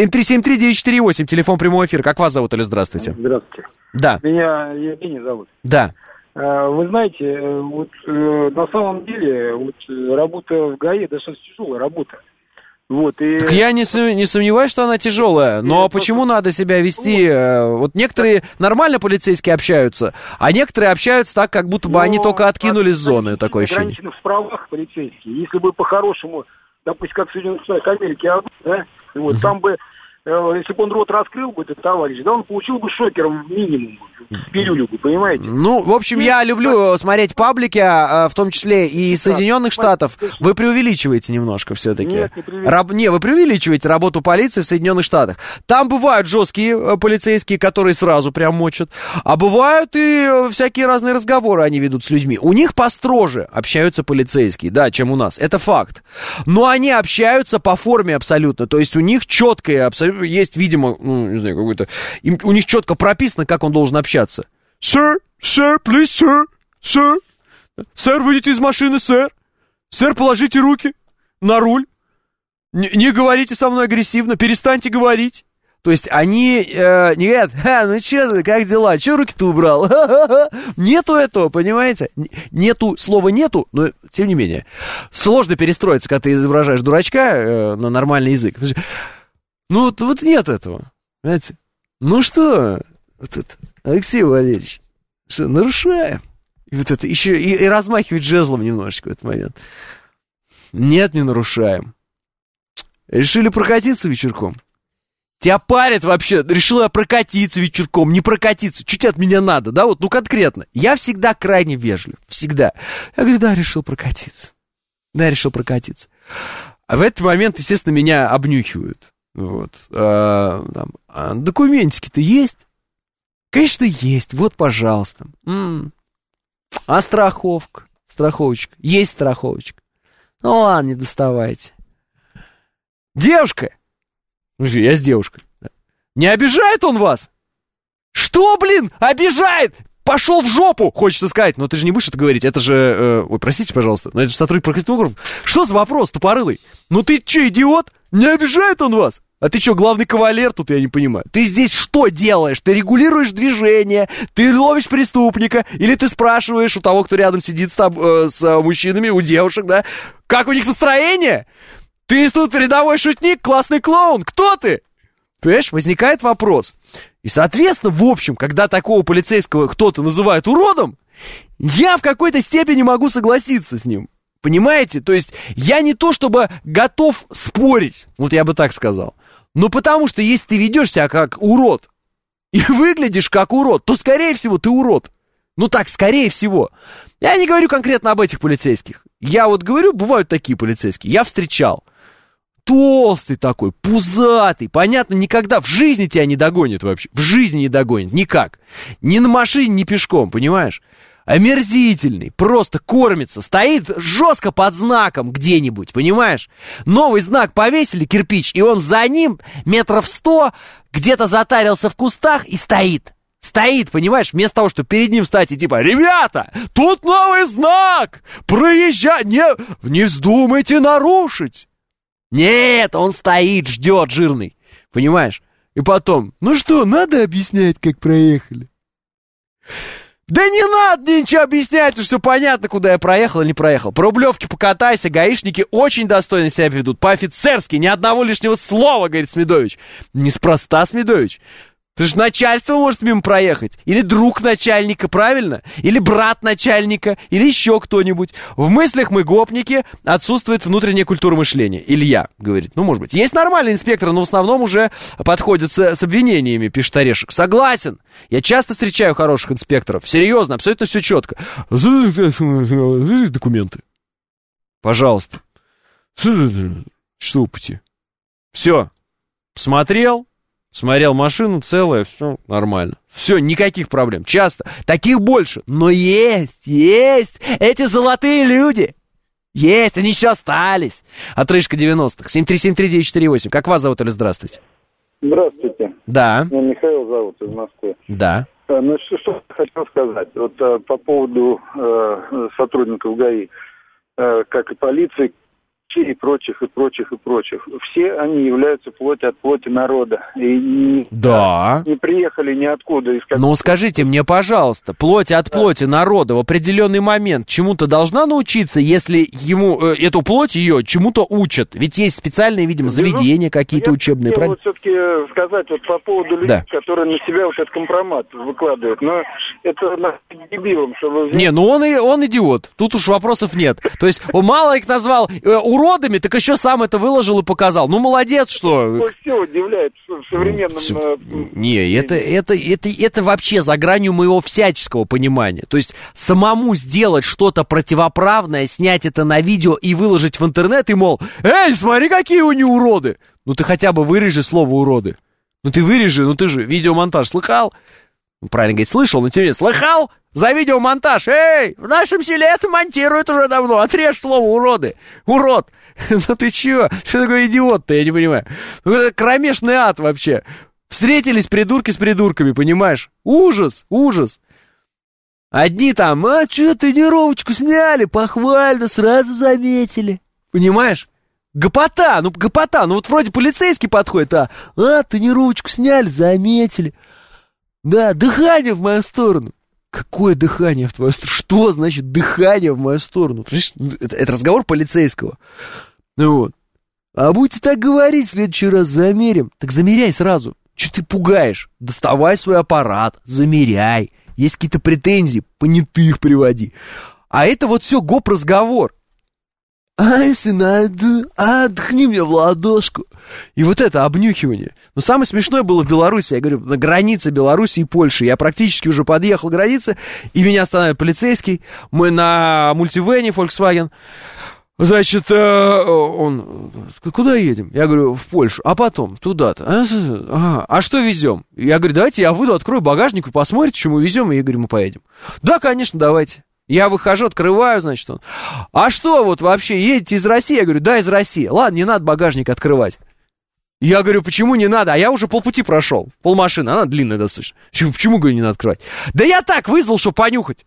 7373948, телефон прямого эфира. Как вас зовут, или здравствуйте? Здравствуйте. Да. Меня Евгений зовут. Да. Вы знаете, вот на самом деле вот работа в ГАИ достаточно тяжелая работа. Вот, и... Так я не сомневаюсь, что она тяжелая, но почему надо себя вести? Вот некоторые нормально полицейские общаются, а некоторые общаются так, как будто бы они только откинулись с зоны, такое ощущение. Ограниченных в правах полицейские. Если бы по-хорошему, допустим, как в Соединенных Штатах Америки, да, вот, там бы, если бы он рот раскрыл бы, этот товарищ, да, он получил бы шокером минимум, пилюлю бы, понимаете? Ну, в общем, я люблю смотреть паблики, в том числе и из Соединенных Штатов. Вы преувеличиваете немножко все-таки. Нет, не преувеличиваю. Вы преувеличиваете работу полиции в Соединенных Штатах. Там бывают жесткие полицейские, которые сразу прям мочат, а бывают и всякие разные разговоры они ведут с людьми. У них построже общаются полицейские, да, чем у нас. Это факт. Но они общаются по форме абсолютно. То есть у них четкое, абсолютно есть, видимо, ну, не знаю, какой-то... У них четко прописано, как он должен общаться. Sir, please, sir, сэр, выйдите из машины, сэр, положите руки на руль, не говорите со мной агрессивно, перестаньте говорить. То есть они не говорят, ну че, как дела, че руки-то убрал? Нету этого, понимаете? Слова нету, но тем не менее. Сложно перестроиться, когда ты изображаешь дурачка на нормальный язык. Ну вот нет этого, понимаете? Ну что... Алексей Валерьевич, что, нарушаем? И вот это еще и размахивать жезлом немножечко в этот момент. Нет, не нарушаем. Решили прокатиться вечерком? Тебя парит вообще. Решила я прокатиться вечерком, не прокатиться. Чуть от меня надо, да? Вот, ну конкретно. Я всегда крайне вежлив. Всегда. Я говорю, да, решил прокатиться. А в этот момент, естественно, меня обнюхивают. Вот. Документики-то есть? Конечно, есть. Вот, пожалуйста. А страховка? Страховочка. Есть страховочка. Ну ладно, не доставайте. Девушка. Я с девушкой. Не обижает он вас? Что, блин, обижает? Пошел в жопу, хочется сказать. Но ты же не будешь это говорить. Это же... Ой, простите, пожалуйста. Но это же сотрудник прокатного округа. Что за вопрос, тупорылый? Ну ты че, идиот? Не обижает он вас? А ты что, главный кавалер тут, я не понимаю? Ты здесь что делаешь? Ты регулируешь движение, ты ловишь преступника, или ты спрашиваешь у того, кто рядом сидит с мужчинами, у девушек, да? Как у них настроение? Ты тут рядовой шутник, классный клоун, кто ты? Понимаешь, возникает вопрос. И, соответственно, в общем, когда такого полицейского кто-то называет уродом, я в какой-то степени могу согласиться с ним. Понимаете? То есть я не то чтобы готов спорить, вот я бы так сказал. Но потому что если ты ведешь себя как урод и выглядишь как урод, то, скорее всего, ты урод. Ну так, скорее всего. Я не говорю конкретно об этих полицейских. Я вот говорю, бывают такие полицейские. Я встречал. Толстый такой, пузатый. Понятно, никогда в жизни тебя не догонит вообще. В жизни не догонит, никак. Ни на машине, ни пешком, понимаешь? Омерзительный, просто кормится, стоит жестко под знаком где-нибудь, понимаешь? Новый знак повесили, кирпич, и он за ним 100 метров где-то затарился в кустах и стоит. Стоит, понимаешь, вместо того, чтобы перед ним встать и типа, ребята, тут новый знак, проезжай, не вздумайте нарушить. Нет, он стоит, ждет, жирный, понимаешь? И потом, ну что, надо объяснять, как проехали? Да не надо ничего объяснять, все понятно, куда я проехал или не проехал. По Рублевке покатайся, гаишники очень достойно себя ведут, по-офицерски, ни одного лишнего слова, говорит Смедович. Неспроста, Смедович. Потому что начальство может мимо проехать. Или друг начальника, правильно? Или брат начальника, или еще кто-нибудь. В мыслях мы гопники, отсутствует внутренняя культура мышления. Илья говорит, ну, может быть. Есть нормальные инспекторы, но в основном уже подходят с обвинениями, пишет Орешек. Согласен. Я часто встречаю хороших инспекторов. Серьезно, абсолютно все четко. Документы. Пожалуйста. Что пути? Все. Посмотрел машину, целая, все нормально. Все, никаких проблем. Часто. Таких больше. Но есть. Эти золотые люди. Есть, они еще остались. Отрыжка 90-х. 7373948. Как вас зовут, или здравствуйте? Здравствуйте. Да. Меня Михаил зовут, из Москвы. Да. Ну, что я хотел сказать. Вот по поводу сотрудников ГАИ, как и полиции, и прочих. Все они являются плоть от плоти народа. И не приехали ниоткуда. Ну, скажите мне, пожалуйста, плоть от плоти народа в определенный момент чему-то должна научиться, если ему эту плоть ее чему-то учат? Ведь есть специальные, видимо, заведения какие-то учебные, правильно? Я хотел все-таки сказать вот по поводу людей, которые на себя вот этот компромат выкладывают. Но это дебилом, чтобы... Не, ну он идиот. Тут уж вопросов нет. То есть, мало их назвал уродами, так еще сам это выложил и показал. Ну, молодец, что... Все удивляет в современном... Не, это вообще за гранью моего всяческого понимания. То есть, самому сделать что-то противоправное, снять это на видео и выложить в интернет, и, мол, эй, смотри, какие у них уроды. Ну, ты хотя бы вырежи слово уроды. Ну, ты вырежи, ну, ты же видеомонтаж слыхал? Правильно говорить, слышал, но тебе не слыхал? За видеомонтаж. Эй, в нашем селе это монтируют уже давно. Отрежь слово уроды. Урод. Ну ты чё? Что такое идиот-то, я не понимаю. Ну это кромешный ад вообще. Встретились придурки с придурками, понимаешь? Ужас. Одни там, чё, тренировочку сняли, похвально, сразу заметили. Понимаешь? Гопота. Ну вот вроде полицейский подходит, тренировочку сняли, заметили. Да, дыхание в мою сторону. Какое дыхание в твою сторону? Что значит дыхание в мою сторону? Это разговор полицейского. Ну вот. А будете так говорить, в следующий раз замерим. Так замеряй сразу. Че ты пугаешь? Доставай свой аппарат, замеряй. Есть какие-то претензии, понятых приводи. А это вот все гоп-разговор. Если надо, отдохни мне в ладошку. И вот это обнюхивание. Но самое смешное было в Беларуси. Я говорю, на границе Беларуси и Польши. Я практически уже подъехал к границе, и меня останавливает полицейский. Мы на мультивене Volkswagen. Значит, он... Куда едем? Я говорю, в Польшу. А потом? Туда-то. А что везем? Я говорю, давайте я выйду, открою багажник, вы посмотрите, что мы везем. И я говорю, мы поедем. Да, конечно, давайте. Я выхожу, открываю, значит, он. А что вот вообще, едете из России? Я говорю, да, из России. Ладно, не надо багажник открывать. Я говорю, почему не надо? А я уже полпути прошел. Полмашины, она длинная достаточно. Почему, говорю, не надо открывать? Да я так вызвал, чтобы понюхать.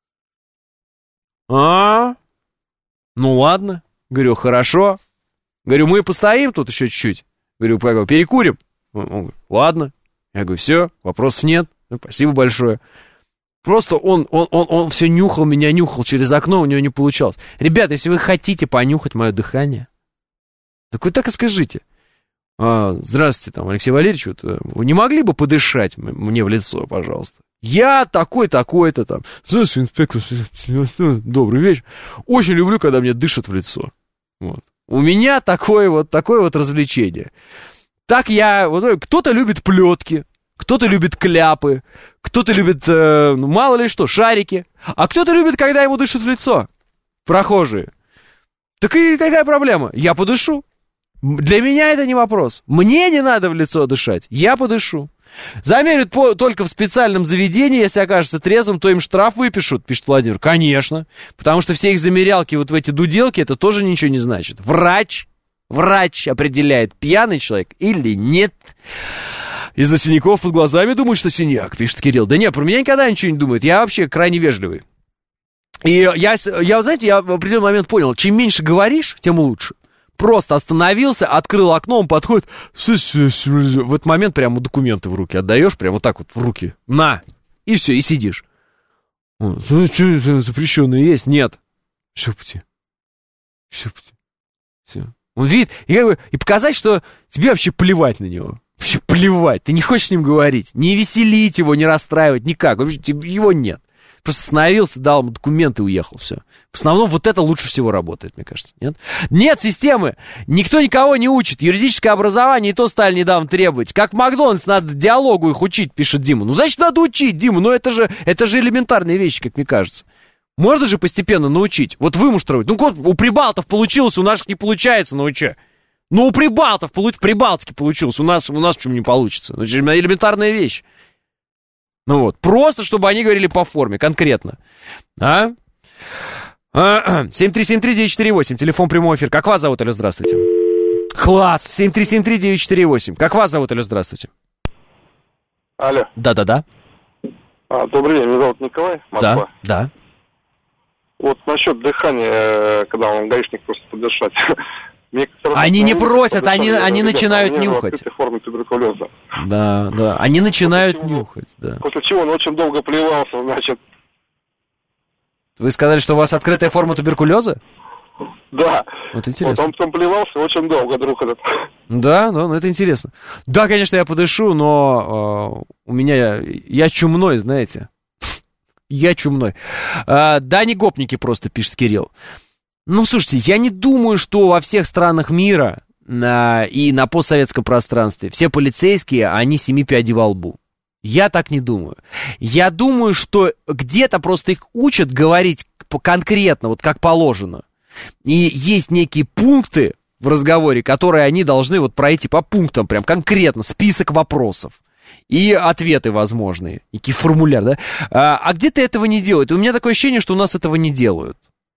Ну ладно. Говорю, хорошо. Говорю, мы постоим тут еще чуть-чуть. Говорю, перекурим. Он говорит, ладно. Я говорю, все, вопросов нет. Спасибо большое. Просто он все нюхал, меня нюхал через окно, у него не получалось. Ребята, если вы хотите понюхать мое дыхание, так вы так и скажите. Здравствуйте, там, Алексей Валерьевич, вот, вы не могли бы подышать мне в лицо, пожалуйста? Я такой-то там. Здравствуйте, инспектор, добрый вечер. Очень люблю, когда мне дышат в лицо. Вот. У меня такое вот развлечение. Так кто-то любит плетки. Кто-то любит кляпы, кто-то любит, мало ли что, шарики, а кто-то любит, когда ему дышат в лицо, прохожие. Так и какая проблема? Я подышу. Для меня это не вопрос. Мне не надо в лицо дышать, я подышу. Замерят только в специальном заведении, если окажется трезвым, то им штраф выпишут, пишет Владимир. Конечно, потому что все их замерялки вот в эти дуделки, это тоже ничего не значит. Врач определяет, пьяный человек или нет. Из-за синяков под глазами думают, что синяк, пишет Кирилл. Да нет, про меня никогда ничего не думают. Я вообще крайне вежливый. И я, знаете, я в определенный момент понял, чем меньше говоришь, тем лучше. Просто остановился, открыл окно, он подходит. В этот момент прямо документы в руки отдаешь, прямо вот так вот в руки. На! И все, и сидишь. Что запрещенное есть? Нет. Все. Он видит, и показать, что тебе вообще плевать на него. Вообще плевать. Ты не хочешь с ним говорить. Не веселить его, не расстраивать, никак. Вообще, его нет. Просто остановился, дал ему документы и уехал. Все. В основном вот это лучше всего работает, мне кажется. Нет? Нет системы. Никто никого не учит. Юридическое образование и то стали недавно требовать. Как в Макдональдс надо диалогу их учить, пишет Дима. Ну, значит, надо учить, Дима. Ну, это же элементарные вещи, как мне кажется. Можно же постепенно научить. Вот вымуштровать. Ну, вот у прибалтов получилось, у наших не получается, ну, че? Ну, у прибалтов в Прибалтике получилось, у нас почему не получится? Это же элементарная вещь. Ну вот, просто чтобы они говорили по форме, конкретно. 7373948, телефон прямой эфир. Как вас зовут, алло, здравствуйте? Класс, 7373948. Как вас зовут, алло, здравствуйте? Алло. Да-да-да. Добрый день, меня зовут Николай, Москва. Да. Вот насчет дыхания, когда он гаишник просит подышать. Они не просят, они начинают нюхать. Формы туберкулеза. Да, они начинают нюхать, да. После чего он очень долго плевался, значит. Вы сказали, что у вас открытая форма туберкулеза? Да. Вот интересно. Вот он потом плевался очень долго, друг этот. Да, ну это интересно. Да, конечно, я подышу, но у меня... Я чумной, знаете. Я чумной. Да, не гопники просто, пишет Кирилл. Ну, слушайте, я не думаю, что во всех странах мира и на постсоветском пространстве все полицейские, они 7 пядей во лбу. Я так не думаю. Я думаю, что где-то просто их учат говорить конкретно, вот как положено. И есть некие пункты в разговоре, которые они должны вот пройти по пунктам, прям конкретно, список вопросов. И ответы возможные. Некий формуляр, да? А где-то этого не делают. И у меня такое ощущение, что у нас этого не делают.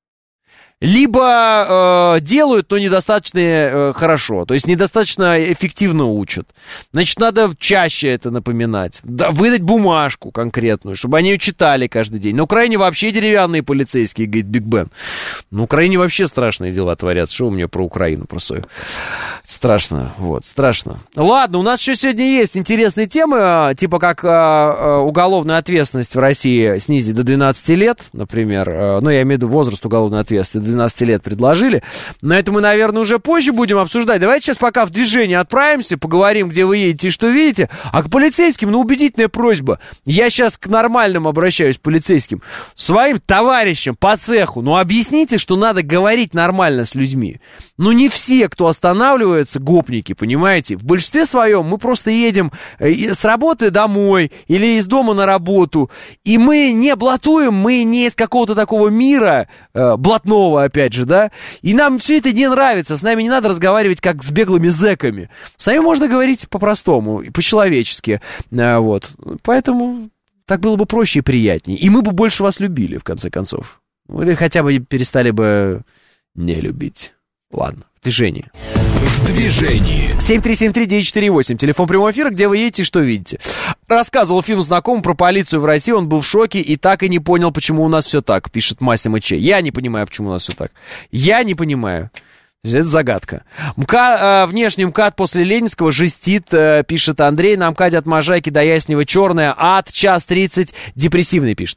Либо делают, но недостаточно хорошо, то есть недостаточно эффективно учат. Значит, надо чаще это напоминать. Да, выдать бумажку конкретную, чтобы они ее читали каждый день. На Украине вообще деревянные полицейские, говорит Биг Бен. На Украине вообще страшные дела творятся. Что у меня про Украину, про свою? Страшно, вот, страшно. Ладно, у нас еще сегодня есть интересные темы, типа как уголовную ответственность в России снизить до 12 лет, например. Ну, я имею в виду возраст уголовной ответственности. 12 лет предложили. Но это мы, наверное, уже позже будем обсуждать. Давайте сейчас пока в движение отправимся, поговорим, где вы едете и что видите. А к полицейским, ну, убедительная просьба. Я сейчас к нормальным обращаюсь, полицейским. Своим товарищам по цеху. Ну, объясните, что надо говорить нормально с людьми. Ну, не все, кто останавливается, гопники, понимаете? В большинстве своем мы просто едем с работы домой или из дома на работу. И мы не блатуем, мы не из какого-то такого мира блатного, опять же, да, и нам все это не нравится, с нами не надо разговаривать как с беглыми зэками, с нами можно говорить по-простому, по-человечески, вот, поэтому так было бы проще и приятнее, и мы бы больше вас любили, в конце концов, или хотя бы перестали бы не любить. Ладно, в движении. В движении. 7373948, телефон прямого эфира, где вы едете, что видите. Рассказывал Фину знакомому про полицию в России, он был в шоке и так и не понял, почему у нас все так, пишет Массимо Че. Я не понимаю, почему у нас все так. Я не понимаю. Это загадка. Внешний МКАД после Ленинского жестит, пишет Андрей. На МКАДе от Можайки до Яснева черная, ад, час 30, депрессивный, пишет.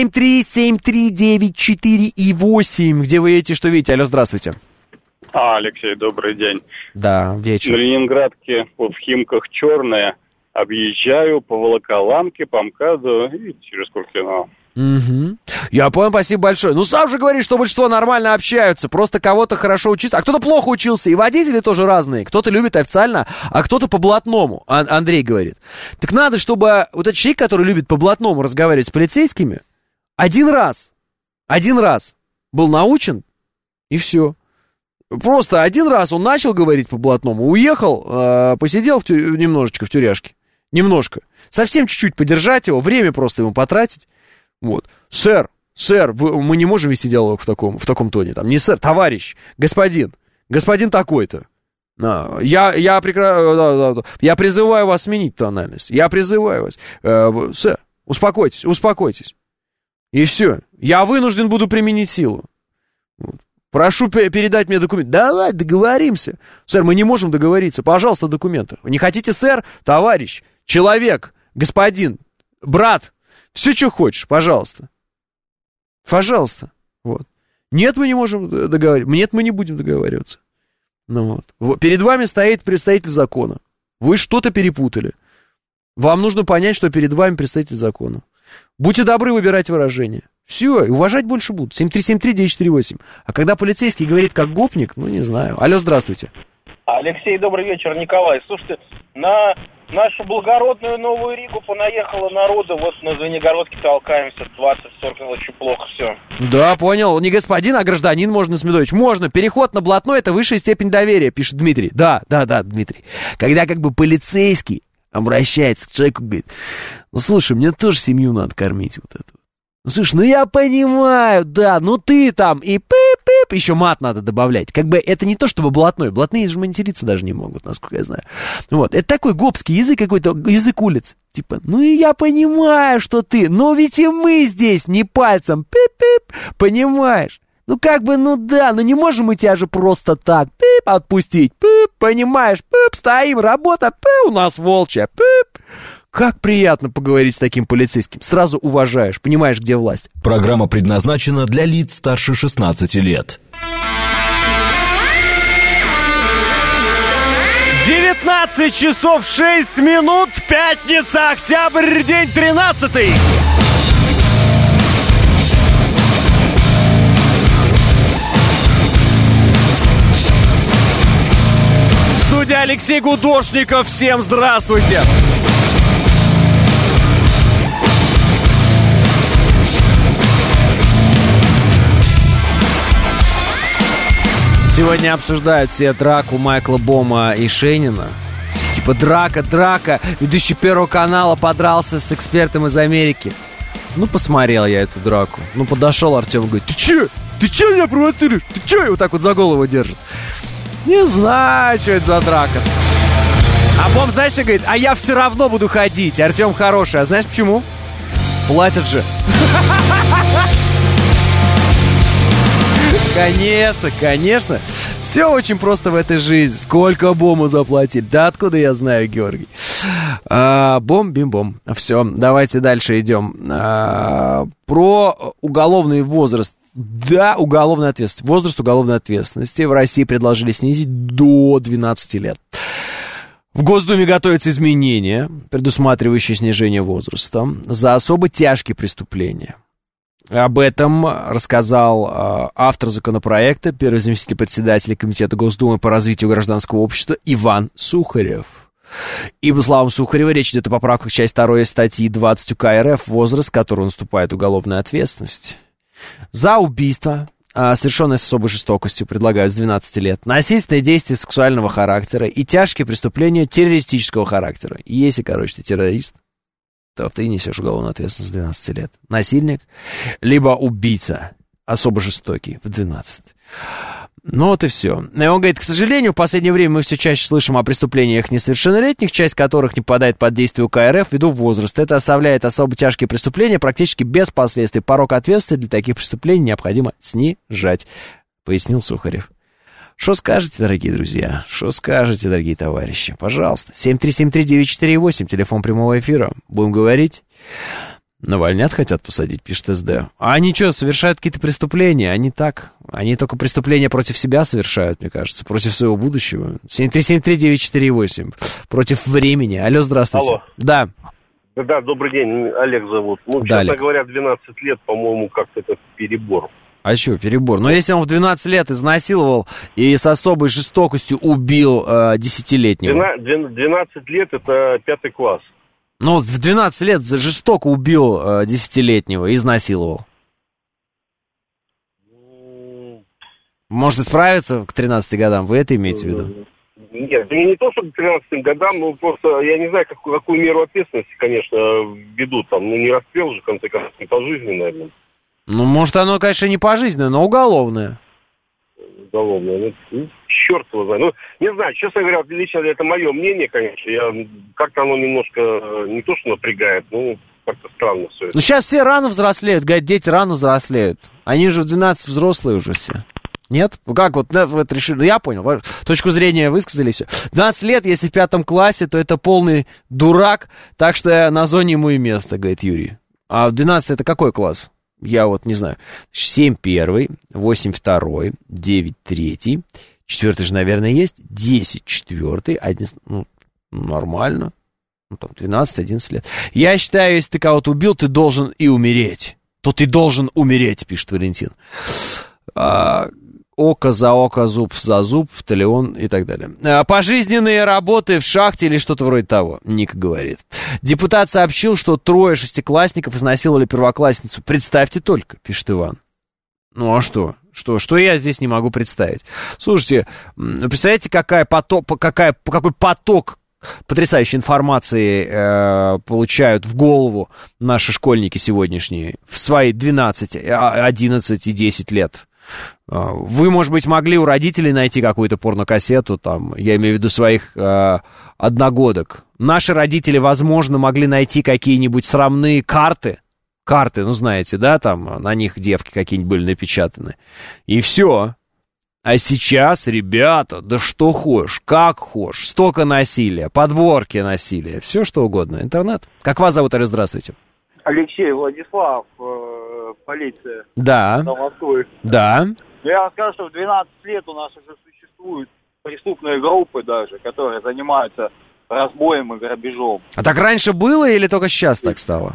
7373948, где вы едете, что видите. Алло, здравствуйте. Алексей, добрый день. Да, вечер. На Ленинградке, вот в Химках черная, объезжаю по Волоколамке, по МКАДу и через Куркино. Угу. Я понял, спасибо большое. Ну, сам же говоришь, что большинство нормально общаются, просто кого-то хорошо учиться, а кто-то плохо учился, и водители тоже разные. Кто-то любит официально, а кто-то по блатному, Андрей говорит. Так надо, чтобы вот этот человек, который любит по блатному разговаривать с полицейскими, один раз был научен, и все. Просто один раз он начал говорить по блатному, уехал, посидел немножечко в тюряшке. Немножко. Совсем чуть-чуть подержать его, время просто ему потратить. Вот. Сэр, мы не можем вести диалог в таком тоне. Там, не сэр, товарищ, господин такой-то. Я призываю вас сменить тональность. Я призываю вас. Сэр, успокойтесь. И все. Я вынужден буду применить силу. Вот. Прошу передать мне документ. Давай, договоримся. Сэр, мы не можем договориться. Пожалуйста, документы. Вы не хотите, сэр? Товарищ, человек, господин, брат. Все, что хочешь, пожалуйста. Пожалуйста. Вот. Нет, мы не можем договариваться. Нет, мы не будем договариваться. Ну, вот. Перед вами стоит представитель закона. Вы что-то перепутали. Вам нужно понять, что перед вами представитель закона. Будьте добры выбирать выражение. Все, и уважать больше будут. 7373948. А когда полицейский говорит как гопник, ну, не знаю. Алло, здравствуйте. Алексей, добрый вечер, Николай. Слушайте, на нашу благородную Новую Ригу понаехало народу, вот на Звенигородке толкаемся, 20-40, очень плохо все. Да, понял. Не господин, а гражданин можно, Смедович. Можно. Переход на блатной — это высшая степень доверия, пишет Дмитрий. Да, Дмитрий. Когда как бы полицейский обращается к человеку, говорит, ну, слушай, мне тоже семью надо кормить вот это. Ну, слушай, ну я понимаю, да, ну ты там и пип-пип, еще мат надо добавлять. Как бы это не то, чтобы блатной. Блатные же материться даже не могут, насколько я знаю. Вот, это такой гопский язык какой-то, язык улиц. Типа, ну и я понимаю, что ты, но ведь и мы здесь не пальцем, пип-пип, понимаешь? Ну как бы, ну да, ну не можем мы тебя же просто так, пип, отпустить, пип, понимаешь, пип, стоим, работа, пип, у нас волчья, пип. Как приятно поговорить с таким полицейским. Сразу уважаешь, понимаешь, где власть. Программа предназначена для лиц старше 16 лет. 19 часов 6 минут, пятница, октябрь, день 13-й. Студия Алексей Гудошников. Всем здравствуйте. Сегодня обсуждают все драку Майкла Бома и Шенина. Типа драка. Ведущий Первого канала подрался с экспертом из Америки. Ну, посмотрел я эту драку. Ну, подошел Артем и говорит, ты че меня провоцируешь? Ты че? И вот так вот за голову держит. Не знаю, что это за драка. А Бом, знаешь, что говорит? А я все равно буду ходить. Артем хороший. А знаешь почему? Платят же. Конечно. Все очень просто в этой жизни. Сколько Бому заплатили? Да откуда я знаю, Георгий? Бом-бим-бом. Все, давайте дальше идем. Про уголовный возраст. Да, уголовная ответственность. Возраст уголовной ответственности в России предложили снизить до 12 лет. В Госдуме готовятся изменения, предусматривающие снижение возраста за особо тяжкие преступления. Об этом рассказал автор законопроекта, первый заместитель председателя Комитета Госдумы по развитию гражданского общества Иван Сухарев. И, по словам Сухарева, речь идет о поправках в часть 2 статьи 20 УК РФ, возраст, в который наступает уголовная ответственность. За убийство, совершенное с особой жестокостью, предлагают с 12 лет, насильственные действия сексуального характера и тяжкие преступления террористического характера. Если, ты террорист, то ты несешь уголовную ответственность с 12 лет. Насильник, либо убийца, особо жестокий, в 12. Ну вот и все. И он говорит, к сожалению, в последнее время мы все чаще слышим о преступлениях несовершеннолетних, часть которых не попадает под действие УК РФ ввиду возраста. Это оставляет особо тяжкие преступления практически без последствий. Порог ответственности для таких преступлений необходимо снижать, пояснил Сухарев. Что скажете, дорогие друзья? Что скажете, дорогие товарищи? Пожалуйста. 7373948, телефон прямого эфира. Будем говорить. Навальнят хотят посадить, пишет СД. А они что, совершают какие-то преступления? Они так. Они только преступления против себя совершают, мне кажется. Против своего будущего. 7373948. Против времени. Алло, здравствуйте. Алло. Да. Да, добрый день. Олег зовут. Ну, да, честно Олег. говоря, 12 лет, по-моему, как-то это перебор. А что, перебор? Но если он в 12 лет изнасиловал и с особой жестокостью убил 10-летнего. 12 лет — это 5 класс. Ну, в 12 лет жестоко убил 10-летнего, изнасиловал. Может исправиться к 13 годам? Вы это имеете в виду? Нет, не то, что к 13 годам, но просто я не знаю, какую меру ответственности, конечно, ведут там. Ну, не расстрел же, в конце концов, не пожизненно, наверное. Ну, может, оно, конечно, не пожизненное, но уголовное. Уголовное. Ну, черт его знает. Ну, не знаю, честно говоря, лично это мое мнение, конечно. Как-то оно немножко не то, что напрягает, но как-то странно все это. Ну, сейчас все рано взрослеют, говорят, дети рано взрослеют. Они же в 12 взрослые уже все. Нет? Ну, как вот, да, вы это решили? Ну, я понял, точку зрения высказали, все. 12 лет, если в 5 классе, то это полный дурак, так что на зоне ему и место, говорит Юрий. А в 12 это какой класс? Я вот не знаю. 7 первый, 8 второй, 9 третий, 4 же, наверное, есть, 10 четвертый, 11, ну, нормально. Ну, там, 12-11 лет. Я считаю, если ты кого-то убил, ты должен и умереть. То ты должен умереть, пишет Валентин. Око за око, зуб за зуб, талион и так далее. Пожизненные работы в шахте или что-то вроде того, Ник говорит. Депутат сообщил, что 3 шестиклассников изнасиловали первоклассницу. Представьте только, пишет Иван. Ну а что? Что я здесь не могу представить? Слушайте, представляете, какой поток потрясающей информации получают в голову наши школьники сегодняшние в свои 12, 11 и 10 лет. Вы, может быть, могли у родителей найти какую-то порнокассету, там, я имею в виду своих одногодок. Наши родители, возможно, могли найти какие-нибудь срамные карты, ну, знаете, да, там, на них девки какие-нибудь были напечатаны. И все. А сейчас, ребята, да что хошь, как хошь, столько насилия, подборки насилия, все что угодно, интернет. Как вас зовут, Алло, здравствуйте? Алексей, Владислав, полиция. Да. Москвы. Да. Я вам скажу, что в 12 лет у нас уже существуют преступные группы даже, которые занимаются разбоем и грабежом. А так раньше было или только сейчас так стало?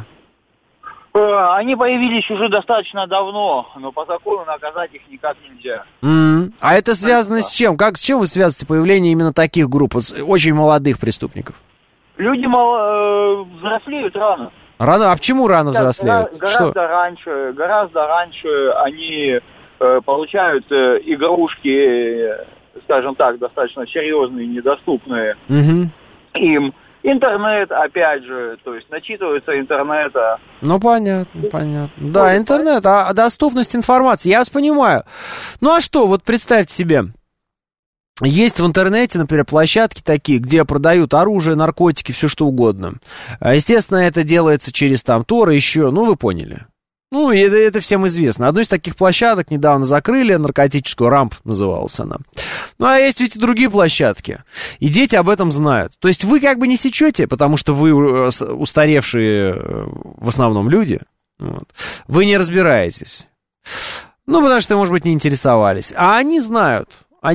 Они появились уже достаточно давно, но по закону наказать их никак нельзя. А это связано с чем? С чем вы связываете появление именно таких групп, очень молодых преступников? Люди взрослеют рано. Рано? А почему рано взрослеют? Гораздо раньше они получают игрушки, скажем так, достаточно серьезные, недоступные им. Интернет, опять же, то есть начитываются интернета. Ну, понятно. Да, интернет, а доступность информации, я вас понимаю. Ну, а что, вот представьте себе, есть в интернете, например, площадки такие, где продают оружие, наркотики, все что угодно. Естественно, это делается через там Тор и еще, ну, вы поняли. Ну, и это всем известно. Одну из таких площадок недавно закрыли, наркотическую, Рамп называлась она. Ну, а есть ведь и другие площадки. И дети об этом знают. То есть вы как бы не сечете, потому что вы устаревшие в основном люди. Вот. Вы не разбираетесь. Ну, потому что, может быть, не интересовались. А они знают.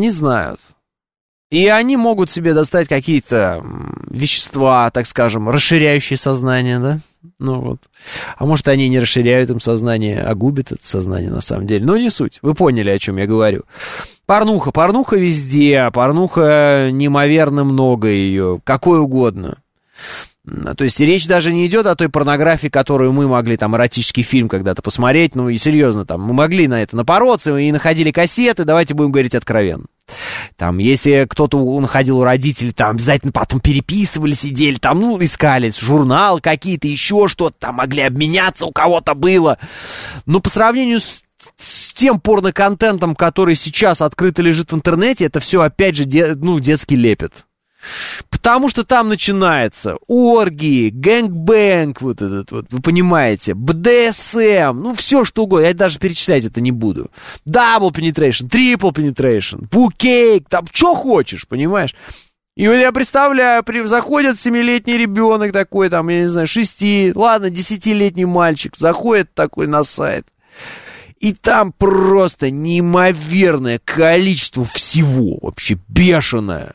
И они могут себе достать какие-то вещества, так скажем, расширяющие сознание, да? Ну вот. А может, они не расширяют им сознание, а губят это сознание на самом деле. Но не суть. Вы поняли, о чем я говорю. Порнуха везде. Порнуха неимоверно много ее. Какой угодно. То есть речь даже не идет о той порнографии, которую мы могли, там, эротический фильм когда-то посмотреть. Ну и серьезно, там, мы могли на это напороться и находили кассеты. Давайте будем говорить откровенно. Там, если кто-то находил у родителей, там, обязательно потом переписывали, сидели, там, ну, искали журналы какие-то, еще что-то, там, могли обменяться, у кого-то было. Но по сравнению с тем порноконтентом, который сейчас открыто лежит в интернете, это все, опять же, детский лепет. Потому что там начинается оргии, гэнгбэнг, вот этот вот, вы понимаете, БДСМ, ну все что угодно, я даже перечислять это не буду. Double penetration, triple penetration, букейк, там что хочешь, понимаешь? И вот я представляю, заходит 7-летний ребенок такой, там, я не знаю, 10-летний мальчик, заходит такой на сайт. И там просто неимоверное количество всего, вообще бешеное.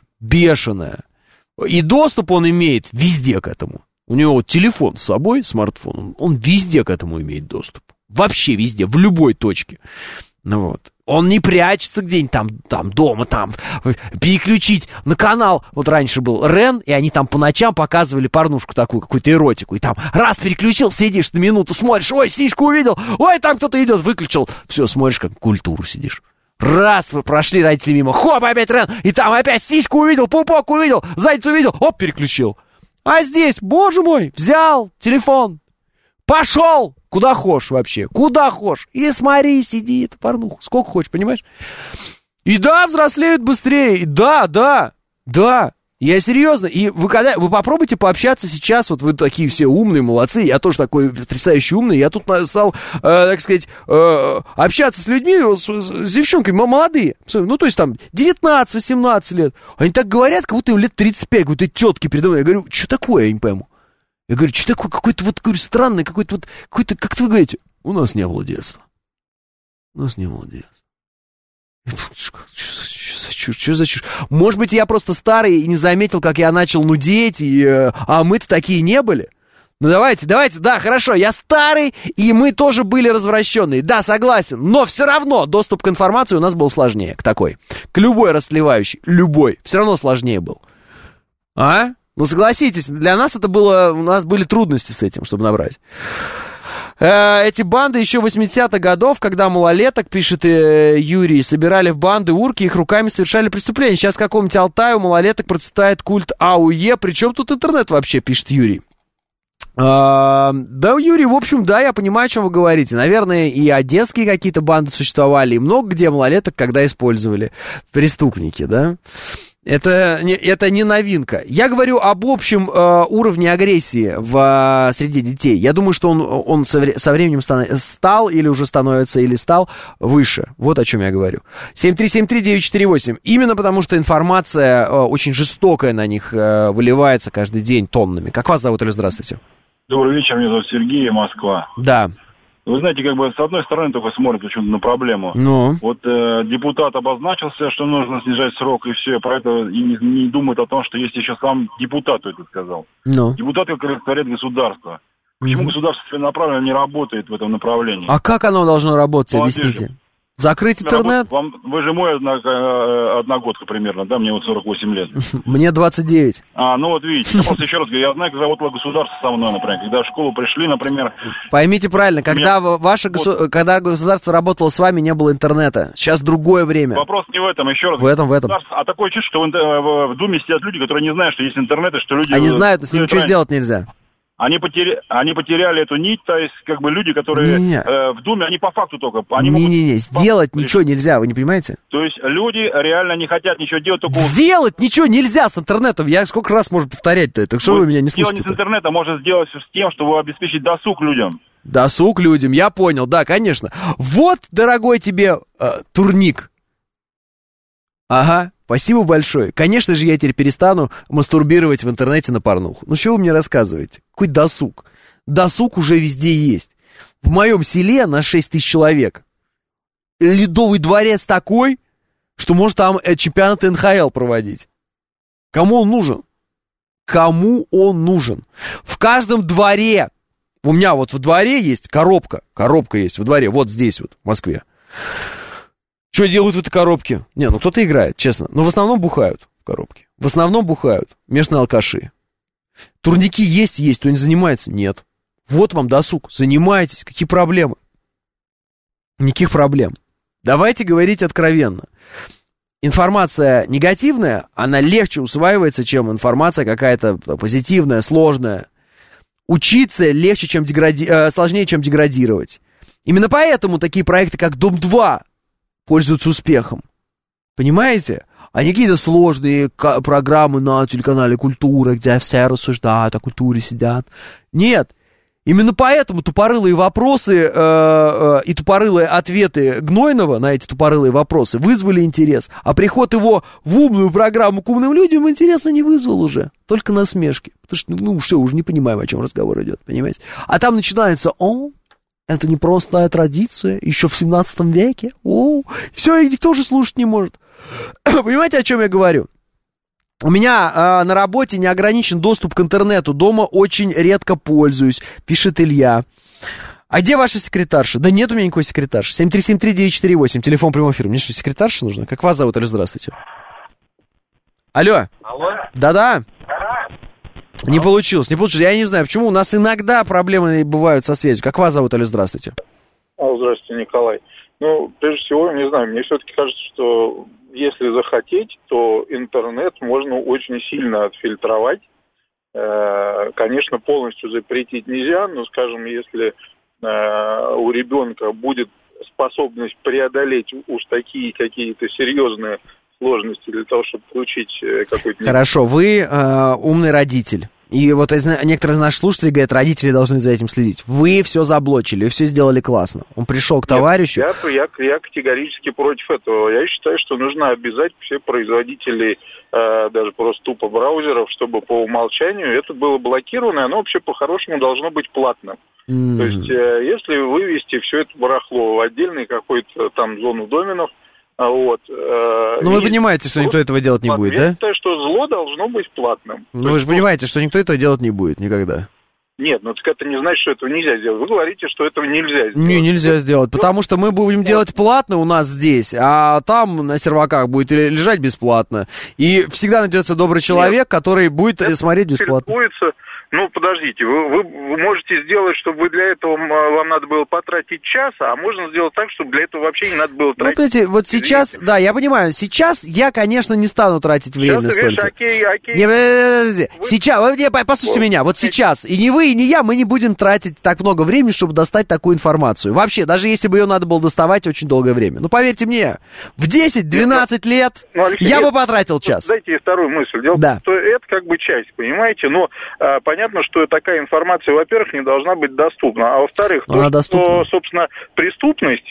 И доступ он имеет везде к этому. У него вот телефон с собой, смартфон, он везде к этому имеет доступ. Вообще везде, в любой точке. Ну вот. Он не прячется где-нибудь там дома, там, переключить на канал. Вот раньше был РЕН, и они там по ночам показывали порнушку такую, какую-то эротику. И там раз переключил, сидишь на минуту, смотришь, ой, сиську увидел, ой, там кто-то идет, выключил. Все, смотришь, как культуру сидишь. Раз вы прошли родители мимо, хоп, опять РЕН, и там опять сиську увидел, пупок увидел, зайцу увидел, оп, переключил. А здесь, боже мой, взял телефон, пошел, куда хочешь вообще, куда хочешь, и смотри, сиди, это порнуха, сколько хочешь, понимаешь? И да, взрослеют быстрее, и да, я серьезно, и вы попробуйте пообщаться сейчас, вот вы такие все умные, молодцы, я тоже такой потрясающе умный, я тут стал, так сказать, общаться с людьми, с девчонками, молодые, ну, то есть там 19-18 лет, они так говорят, как будто им лет 35, как будто тетки передо мной, я говорю, что такое, я не пойму. Я говорю, что такое, какой-то вот, говорю, странный, какой-то, как вы говорите, У нас не было детства. Что за чушь? Может быть, я просто старый и не заметил, как я начал нудеть, а мы-то такие не были? Ну, давайте, да, хорошо, я старый, и мы тоже были развращенные. Да, согласен, но все равно доступ к информации у нас был сложнее, к любой расслевающей, все равно сложнее был. А? Ну, согласитесь, для нас это было, у нас были трудности с этим, чтобы набрать. Эти банды еще 80-х годов, когда малолеток, пишет Юрий, собирали в банды урки, их руками совершали преступления. Сейчас в каком-нибудь Алтае у малолеток процветает культ АУЕ. Причем тут интернет вообще, пишет Юрий. Да, Юрий, в общем, да, я понимаю, о чем вы говорите. Наверное, и одесские какие-то банды существовали, и много где малолеток когда использовали преступники, да. Это не новинка. Я говорю об общем уровне агрессии среди детей. Я думаю, что он со временем стал или уже становится, или стал выше. Вот о чем я говорю. 7373948. Именно потому, что информация очень жестокая на них выливается каждый день тоннами. Как вас зовут, или здравствуйте? Добрый вечер, меня зовут Сергей, Москва. Да. Вы знаете, как бы с одной стороны только смотрят почему-то на проблему. Ну. Вот депутат обозначился, что нужно снижать срок, и все, поэтому и не думают о том, что есть еще сам депутат это сказал. Ну. Депутат как олицетворяет государство. Почему государство целенаправленно не работает в этом направлении? А как оно должно работать, объясните? Закрыть интернет? Вы же мой одногодка примерно, да? Мне вот 48 лет. Мне 29. Ну вот видите, я просто еще раз говорю, я знаю, как работало государство со мной, например, когда в школу пришли, например... Поймите правильно, когда когда государство работало с вами, не было интернета. Сейчас другое время. Вопрос не в этом, еще раз. В этом. А такое чувство, что в Думе сидят люди, которые не знают, что есть интернет, и что люди... Они знают, но с ним ничего сделать нельзя. Они потеряли эту нить, то есть, как бы, люди, которые в Думе, они по факту только... Сделать ничего нельзя, вы не понимаете? То есть, люди реально не хотят ничего делать, только... Сделать ничего нельзя с интернетом, я сколько раз можно повторять-то, так что вы меня не слушаете? Сделать с интернета можно сделать с тем, чтобы обеспечить досуг людям. Досуг людям, я понял, да, конечно. Вот, дорогой тебе турник. Ага, спасибо большое. Конечно же, я теперь перестану мастурбировать в интернете на порнуху. Ну, что вы мне рассказываете? Какой досуг? Досуг уже везде есть. В моем селе на 6 тысяч человек Ледовый дворец такой, что может там чемпионат НХЛ проводить. Кому он нужен? Кому он нужен? В каждом дворе, у меня вот в дворе есть коробка есть в дворе, вот здесь вот, в Москве. Что делают в этой коробке? Ну кто-то играет, честно. Но в основном бухают в коробке. В основном бухают местные алкаши. Турники есть, кто не занимается? Нет. Вот вам досуг. Занимайтесь. Какие проблемы? Никаких проблем. Давайте говорить откровенно. Информация негативная, она легче усваивается, чем информация какая-то позитивная, сложная. Учиться легче, сложнее, чем деградировать. Именно поэтому такие проекты, как Дом-2, пользуются успехом. Понимаете? А не какие-то сложные программы на телеканале «Культура», где все рассуждают о культуре, сидят. Нет. Именно поэтому тупорылые вопросы и тупорылые ответы Гнойного на эти тупорылые вопросы вызвали интерес. А приход его в умную программу к умным людям интереса не вызвал уже. Только насмешки. Потому что, уже не понимаем, о чем разговор идет, понимаете? А там начинается... Это не простая традиция, еще в 17 веке. Все, и никто уже слушать не может. Понимаете, о чем я говорю? У меня на работе не ограничен доступ к интернету. Дома очень редко пользуюсь, пишет Илья. А где ваша секретарша? Да нет у меня никакой секретарши. 7373948, телефон прямого эфира. Мне что, секретарша нужна? Как вас зовут, Алло, здравствуйте. Алло. Да-да. Не получилось. Я не знаю, почему. У нас иногда проблемы бывают со связью. Как вас зовут, Алло, здравствуйте. Здравствуйте, Николай. Прежде всего, не знаю, мне все-таки кажется, что если захотеть, то интернет можно очень сильно отфильтровать. Конечно, полностью запретить нельзя, но, скажем, если у ребенка будет способность преодолеть уж такие какие-то серьезные сложности для того, чтобы получить какой-то... Хорошо, вы умный родитель. И вот некоторые из наших слушателей говорят, родители должны за этим следить. Вы все заблочили, вы все сделали классно. Он пришел к товарищу... Я категорически против этого. Я считаю, что нужно обязать все производителей даже просто тупо браузеров, чтобы по умолчанию это было блокировано, и оно вообще по-хорошему должно быть платным. То есть, если вывести все это барахло в отдельный какой-то там зону доменов, вот. Ну, вы понимаете, что никто этого делать не будет, да? Я считаю, что зло должно быть платным. Ну, вы же понимаете, что никто этого делать не будет никогда. Нет, ну так это не значит, что этого нельзя сделать. Вы говорите, что этого нельзя сделать. Не, нельзя сделать, потому что мы будем делать платно у нас здесь, а там на серваках будет лежать бесплатно. И всегда найдется добрый человек, который будет смотреть бесплатно. Ну, подождите, вы можете сделать, чтобы вы для этого вам надо было потратить час, а можно сделать так, чтобы для этого вообще не надо было тратить. Ну, понимаете, вот сейчас, да, я понимаю, сейчас я, конечно, не стану тратить время столько. Окей. Не, подожди. Сейчас, послушайте меня, вот сейчас, и не вы, и не я, мы не будем тратить так много времени, чтобы достать такую информацию. Вообще, даже если бы ее надо было доставать очень долгое время. Ну, поверьте мне, в 10-12 лет я бы потратил час. Дайте вторую мысль. Дело в том, что это как бы часть, понимаете, но понятно, что такая информация, во-первых, не должна быть доступна, а во-вторых, что, собственно, преступность,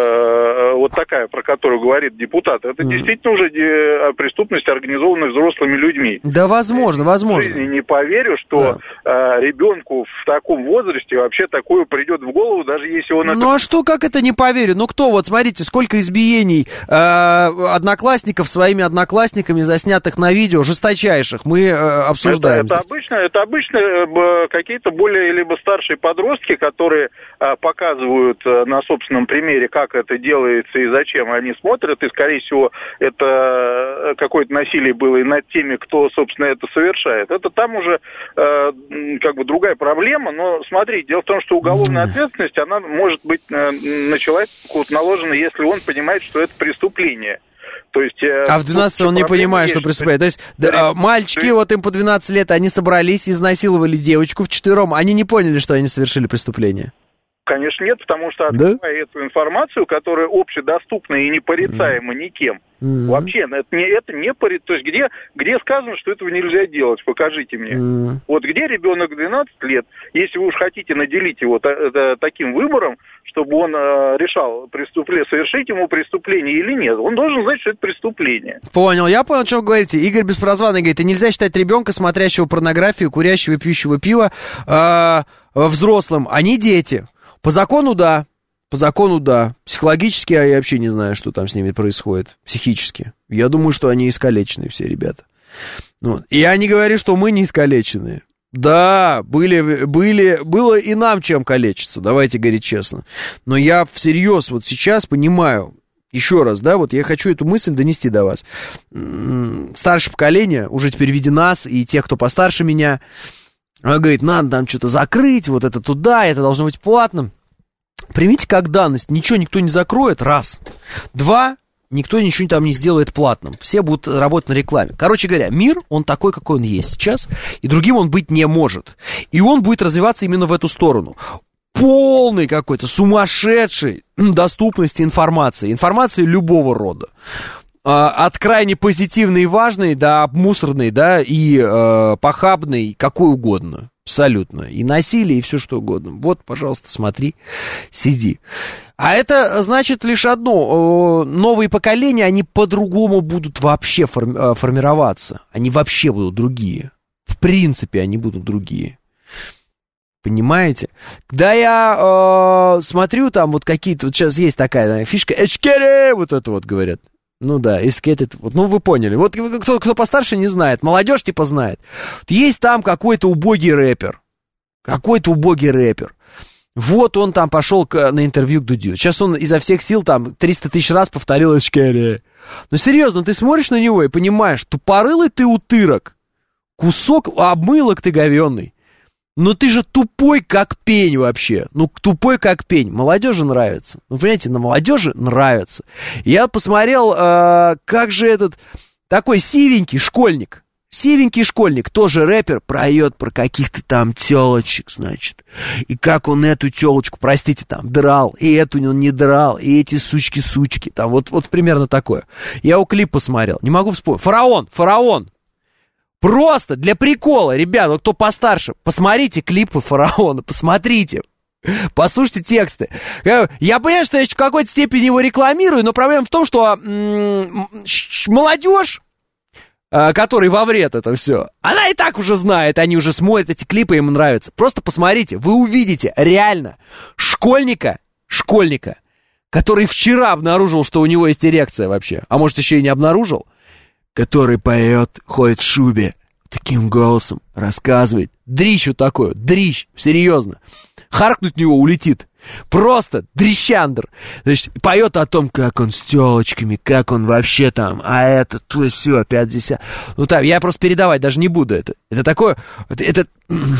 вот такая, про которую говорит депутат, это действительно уже преступность, организованная взрослыми людьми. Да, возможно. В жизни не поверю, что ребенку в таком возрасте вообще такое придет в голову, даже если он... Ну, а что, как это не поверю? Ну, кто, вот смотрите, сколько избиений одноклассников своими одноклассниками, заснятых на видео, жесточайших, мы обсуждаем. Это обычно какие-то более либо старшие подростки, которые показывают на собственном примере, как это делается и зачем они смотрят, и, скорее всего, это какое-то насилие было и над теми, кто, собственно, это совершает. Это там уже как бы другая проблема, но смотрите, дело в том, что уголовная ответственность, она может быть на человека наложена, если он понимает, что это преступление. То есть, а в 12 он не понимает, что преступление. То есть мальчики, вот им по 12 лет, они собрались, изнасиловали девочку вчетвером, они не поняли, что они совершили преступление? Конечно, нет, потому что открывая эту информацию, которая общедоступна и непорицаема никем, вообще, это не порицаемо. То есть, где сказано, что этого нельзя делать? Покажите мне. Вот где ребенок 12 лет, если вы уж хотите наделить его таким выбором, чтобы он решал, совершить ему преступление или нет, он должен знать, что это преступление. Понял, я понял, что вы говорите. Игорь Беспрозванный говорит, и нельзя считать ребенка, смотрящего порнографию, курящего и пьющего пива, взрослым. Они дети. По закону, да. Психологически я вообще не знаю, что там с ними происходит. Психически. Я думаю, что они искалеченные все ребята. Ну, я не говорю, что мы не искалеченные. Да, было и нам чем калечиться, давайте говорить честно. Но я всерьез вот сейчас понимаю, еще раз, да, вот я хочу эту мысль донести до вас. Старшее поколение, уже теперь в виде нас и тех, кто постарше меня, говорит, надо там что-то закрыть, вот это туда, это должно быть платным. Примите как данность, ничего никто не закроет, раз. Два, никто ничего там не сделает платным. Все будут работать на рекламе. Короче говоря, мир, он такой, какой он есть сейчас, и другим он быть не может. И он будет развиваться именно в эту сторону. Полный какой-то, сумасшедшей доступности информации любого рода. От крайне позитивной и важной до обмусорной, да, и похабной, какой угодно. Абсолютно. И насилие, и все что угодно. Вот, пожалуйста, смотри, сиди. А это значит лишь одно. Новые поколения, они по-другому будут вообще формироваться. Они вообще будут другие. В принципе, они будут другие. Понимаете? Когда я смотрю, там вот какие-то... Вот сейчас есть такая фишка. Эчкере! Вот это вот говорят. Ну да, вот, ну вы поняли. Вот кто постарше не знает, молодежь типа знает. Вот есть там какой-то убогий рэпер. Вот он там пошел на интервью к Дудю. Сейчас он изо всех сил там 300 тысяч раз повторил «Эчкере». Ну серьезно, ты смотришь на него и понимаешь, тупорылый ты утырок, кусок обмылок ты говенный. Но ты же тупой как пень вообще. Ну, тупой как пень. Молодежи нравится. Ну, понимаете, на молодежи нравится. Я посмотрел, как же этот такой сивенький школьник, тоже рэпер, поет про каких-то там телочек, значит. И как он эту телочку, простите, там, драл, и эту он не драл, и эти сучки. Там вот примерно такое. Я у клип посмотрел, не могу вспомнить. Фараон. Просто для прикола, ребята, вот кто постарше, посмотрите клипы «Фараона», посмотрите, послушайте тексты. Я понимаю, что я в какой-то степени его рекламирую, но проблема в том, что молодежь который во вред это все, она и так уже знает, они уже смотрят эти клипы, им нравятся. Просто посмотрите, вы увидите реально школьника, который вчера обнаружил, что у него есть эрекция вообще, а может еще и не обнаружил, который поет, ходит в шубе, таким голосом рассказывает. Дрищ вот такой, дрищ, серьезно. Харкнуть в него улетит. Просто дрищандр. Значит, поет о том, как он с телочками, как он вообще там, а это, то все, 50. Ну так, я просто передавать даже не буду это. Это такое, это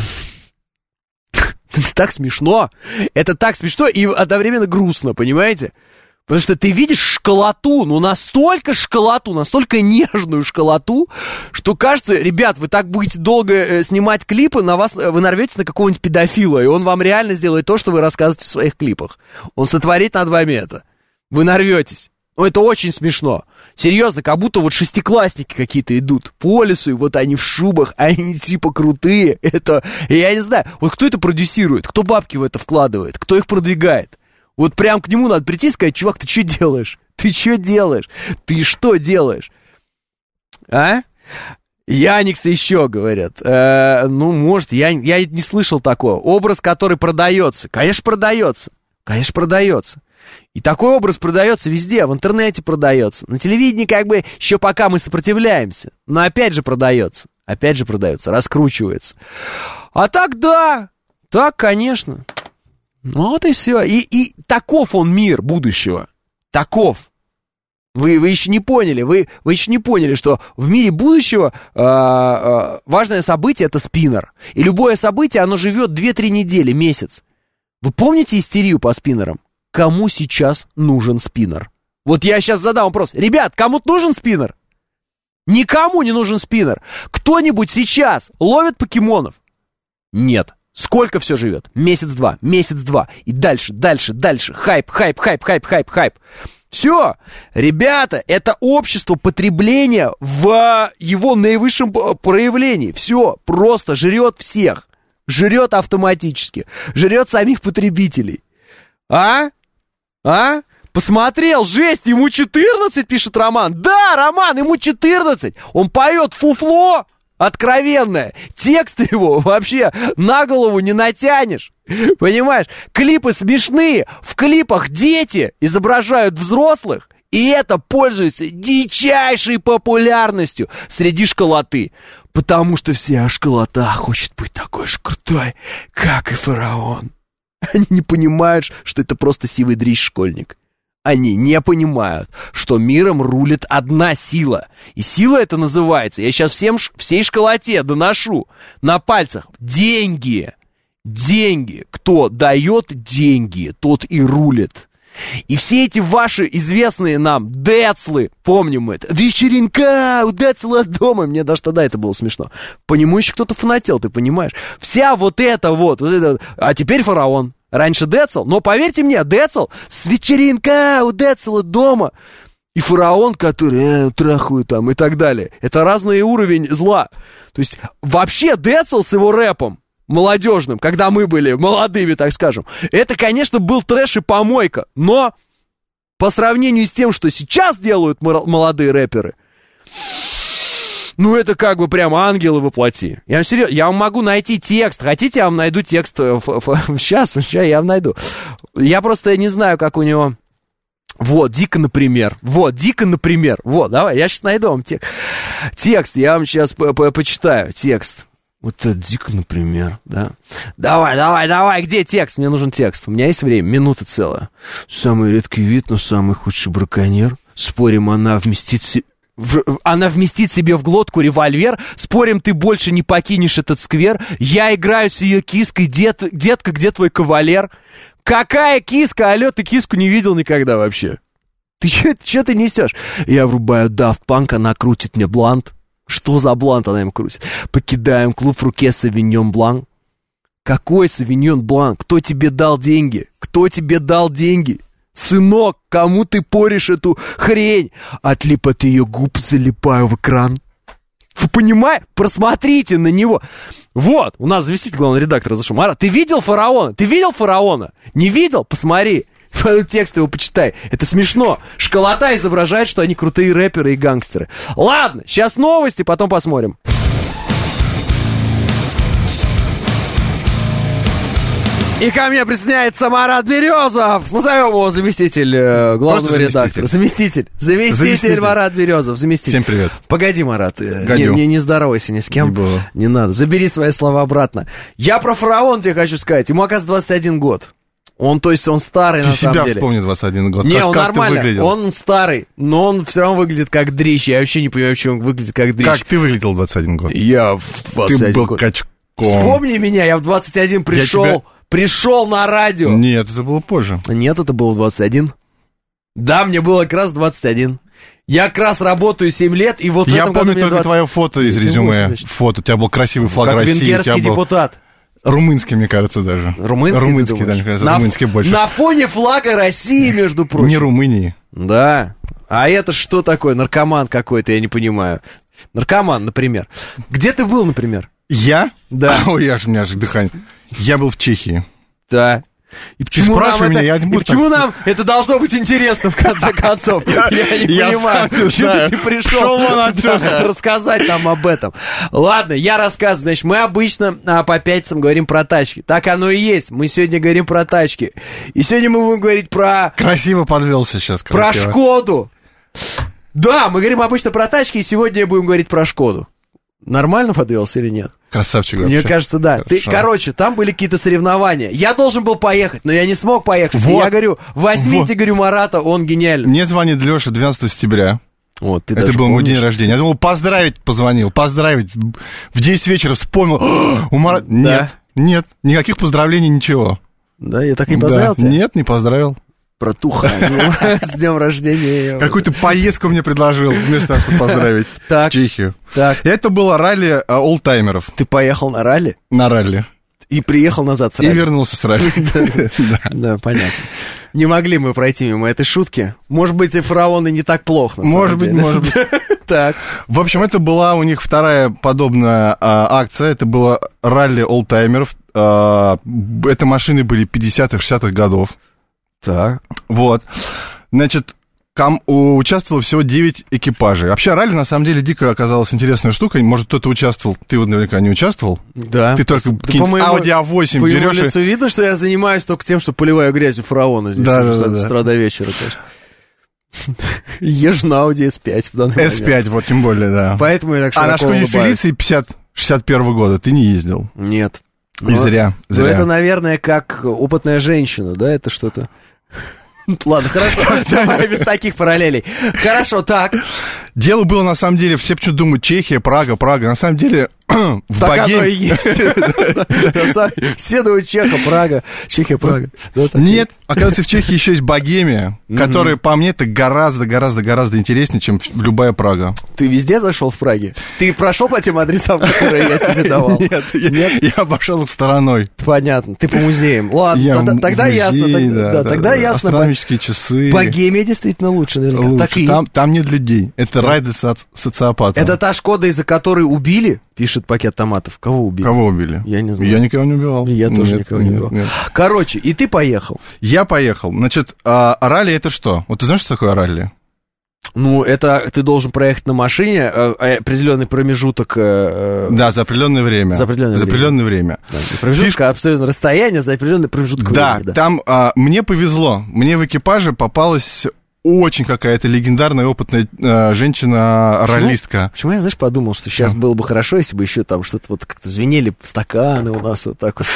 так смешно. Это так смешно и одновременно грустно, понимаете? Потому что ты видишь школоту, настолько нежную школоту, что кажется, ребят, вы так будете долго снимать клипы, вы нарветесь на какого-нибудь педофила, и он вам реально сделает то, что вы рассказываете в своих клипах. Он сотворит над вами это. Вы нарветесь. Это очень смешно. Серьезно, как будто вот шестиклассники какие-то идут по лесу, и вот они в шубах, они типа крутые. Это, я не знаю, вот кто это продюсирует, кто бабки в это вкладывает, кто их продвигает. Вот прям к нему надо прийти и сказать: чувак, ты что делаешь? Ты что делаешь? Ты что делаешь? А? Яникса еще, говорят. Может, я не слышал такого. Образ, который продается. Конечно, продается. И такой образ продается везде, в интернете продается. На телевидении как бы еще пока мы сопротивляемся. Но опять же продается, раскручивается. А так да, так, конечно. Вот и все. И таков он мир будущего. Таков. Вы еще не поняли. Вы еще не поняли, что в мире будущего важное событие — это спиннер. И любое событие, оно живет 2-3 недели, месяц. Вы помните истерию по спиннерам? Кому сейчас нужен спиннер? Вот я сейчас задам вопрос. Ребят, кому-то нужен спиннер? Никому не нужен спиннер. Кто-нибудь сейчас ловит покемонов? Нет. Сколько все живет? Месяц-два. И дальше. Хайп. Все. Ребята, это общество потребления в его наивысшем проявлении. Все. Просто жрет всех. Жрет автоматически. Жрет самих потребителей. А? Посмотрел, жесть, ему 14, пишет Роман. Да, Роман, ему 14. Он поет фуфло откровенное. Тексты его вообще на голову не натянешь. Понимаешь? Клипы смешные. В клипах дети изображают взрослых. И это пользуется дичайшей популярностью среди школоты. Потому что вся школота хочет быть такой же крутой, как и фараон. Они не понимают, что это просто сивый дрищ-школьник. Они не понимают, что миром рулит одна сила. И сила это называется, я сейчас всей школоте доношу на пальцах: деньги. Деньги. Кто дает деньги, тот и рулит. И все эти ваши известные нам децлы, помним мы это, вечеринка у Децла дома, мне даже тогда это было смешно. По нему еще кто-то фанател, ты понимаешь? Вся вот это, а теперь фараон. Раньше Децл, но поверьте мне, Децл с вечеринка у Децла дома. И фараон, который трахают там и так далее. Это разный уровень зла. То есть вообще Децл с его рэпом молодежным, когда мы были молодыми, так скажем, это, конечно, был трэш и помойка. Но по сравнению с тем, что сейчас делают молодые рэперы, это как бы прям ангелы воплоти. Я вам серьезно, я вам могу найти текст. Хотите, я вам найду текст? Сейчас я вам найду. Я просто не знаю, как у него... Вот, Дико, например. Вот, давай, я сейчас найду вам текст. Я вам сейчас почитаю текст. Вот это Дико, например, да. Давай, где текст? Мне нужен текст. У меня есть время, минута целая. Самый редкий вид, но самый худший браконьер. Спорим, она вместит себе в глотку револьвер. Спорим, ты больше не покинешь этот сквер. Я играю с ее киской. Детка, где твой кавалер? Какая киска? Алло, ты киску не видел никогда вообще? Ты что ты несешь? Я врубаю Daft Punk, она крутит мне блант. Что за блант она им крутит? Покидаем клуб, в руке Савиньон Блан. Какой Савиньон Блан? Кто тебе дал деньги? Сынок, кому ты поришь эту хрень? Отлип от ее губ, залипаю в экран. Вы понимаете? Просмотрите на него. Вот, у нас заместитель главного редактора зашел. Марат, ты видел фараона? Не видел? Посмотри. Текст его почитай. Это смешно. Школота изображает, что они крутые рэперы и гангстеры. Ладно, сейчас новости, потом посмотрим. И ко мне присоединяется Марат Березов. Назовем его заместитель главного редактора. Заместитель Марат Березов. Заместитель. Всем привет. Погоди, Марат. Не здоровайся ни с кем. Не надо. Забери свои слова обратно. Я про фараона тебе хочу сказать. Ему, оказывается, 21 год. Он старый, на самом деле. Ты себя вспомни 21 год. Не, он нормально. Он старый, но он все равно выглядит как дрищ. Я вообще не понимаю, почему он выглядит как дрищ. Как ты выглядел в 21 год? Я в 21 год. Ты был качком. Вспомни меня, я в 21 пришел на радио. Нет, это было позже. Нет, это было 21. Да, мне было как раз 21. Я как раз работаю 7 лет, и вот в этом году мне 20... Я помню только твое фото из резюме. Фото, у тебя был красивый флаг России. Как венгерский депутат. Румынский, мне кажется, даже. Румынский, да, мне кажется, румынский больше. На фоне флага России, между прочим. Не Румынии. Да. А это что такое? Наркоман какой-то, я не понимаю. Наркоман, например. Где ты был, например? Я? Да. Ой, у меня же дыхание. Я был в Чехии. Да. И почему нам это должно быть интересно, в конце концов? Я не понимаю, что ты пришел рассказать нам об этом. Ладно, я рассказываю. Значит, мы обычно по пятницам говорим про тачки. Так оно и есть. Мы сегодня говорим про тачки. И сегодня мы будем говорить про... Красиво подвелся сейчас. Про Шкоду. Да, мы говорим обычно про тачки, и сегодня будем говорить про Шкоду. Нормально подвелся или нет? Красавчик вообще. Мне кажется, да. Короче, там были какие-то соревнования. Я должен был поехать, но я не смог поехать. Вот. И я говорю, возьмите, говорю, Марата, он гениальный. Мне звонит Леша 12 сентября. Вот, ты это был мой день рождения. Я думал, поздравить. В 10 вечера вспомнил. У Марата... Да. Нет, никаких поздравлений, ничего. Да, я так и не поздравил тебя? Нет, не поздравил. Братуха, с днем рождения. Какую-то поездку мне предложил, вместо того, чтобы поздравить в Чехию. И это было ралли олдтаймеров. Ты поехал на ралли? На ралли. И приехал назад с ралли? И вернулся с ралли. Да, понятно. Не могли мы пройти мимо этой шутки. Может быть, и фараоны не так плохо, на самом деле. Может быть. Так. В общем, это была у них вторая подобная акция. Это было ралли олдтаймеров. Это машины были 50-х, 60-х годов. Так. Вот. Значит, участвовало всего 9 экипажей. Вообще, ралли, на самом деле, дико оказалась интересная штука. Может, кто-то участвовал. Ты вот наверняка не участвовал. Да. Ты только Audi A8 по берешь. По лицу видно, что я занимаюсь только тем, что поливаю грязью фараона здесь с утра до вечера, конечно. Езжу на Audi S5 в данный момент. S5, вот тем более, да. Поэтому я так широко улыбаюсь. А на Шкоде Фелиции 61 года ты не ездил? Нет. И зря. Ну, это, наверное, как опытная женщина, да? Это что-то... Ладно, хорошо, давай без таких параллелей. Хорошо, так. Дело было, на самом деле, все почему-то думают, Чехия, Прага. На самом деле, в так оно и есть. Все думают, Чехия, Прага. Нет, оказывается, в Чехии еще есть Богемия, которая, по мне, это гораздо интереснее, чем любая Прага. Ты везде зашел в Праге? Ты прошел по тем адресам, которые я тебе давал? Нет, я обошел их стороной. Понятно, ты по музеям. Ладно, тогда ясно. Тогда ясно. Астрономические часы. Богемия действительно лучше, наверное. Там нет людей. Это рай для социопатов. Это та Шкода, из-за которой убили, пишет Пакет Томатов. Кого убили? Кого убили? Я не знаю. Я никого не убивал. Я тоже никого не убивал. Короче, и ты поехал. Я поехал. Значит, ралли это что? Вот ты знаешь, что такое ралли? Ну, это ты должен проехать на машине определенный промежуток... Да, за определенное время. За определенное время. Да, промежуток, определенное расстояние за определенный промежуток времени. Да, там мне повезло. Мне в экипаже попалась... Очень какая-то легендарная, опытная женщина-раллистка. Почему я, знаешь, подумал, что сейчас было бы хорошо, если бы еще там что-то вот как-то звенели стаканы у нас вот так вот.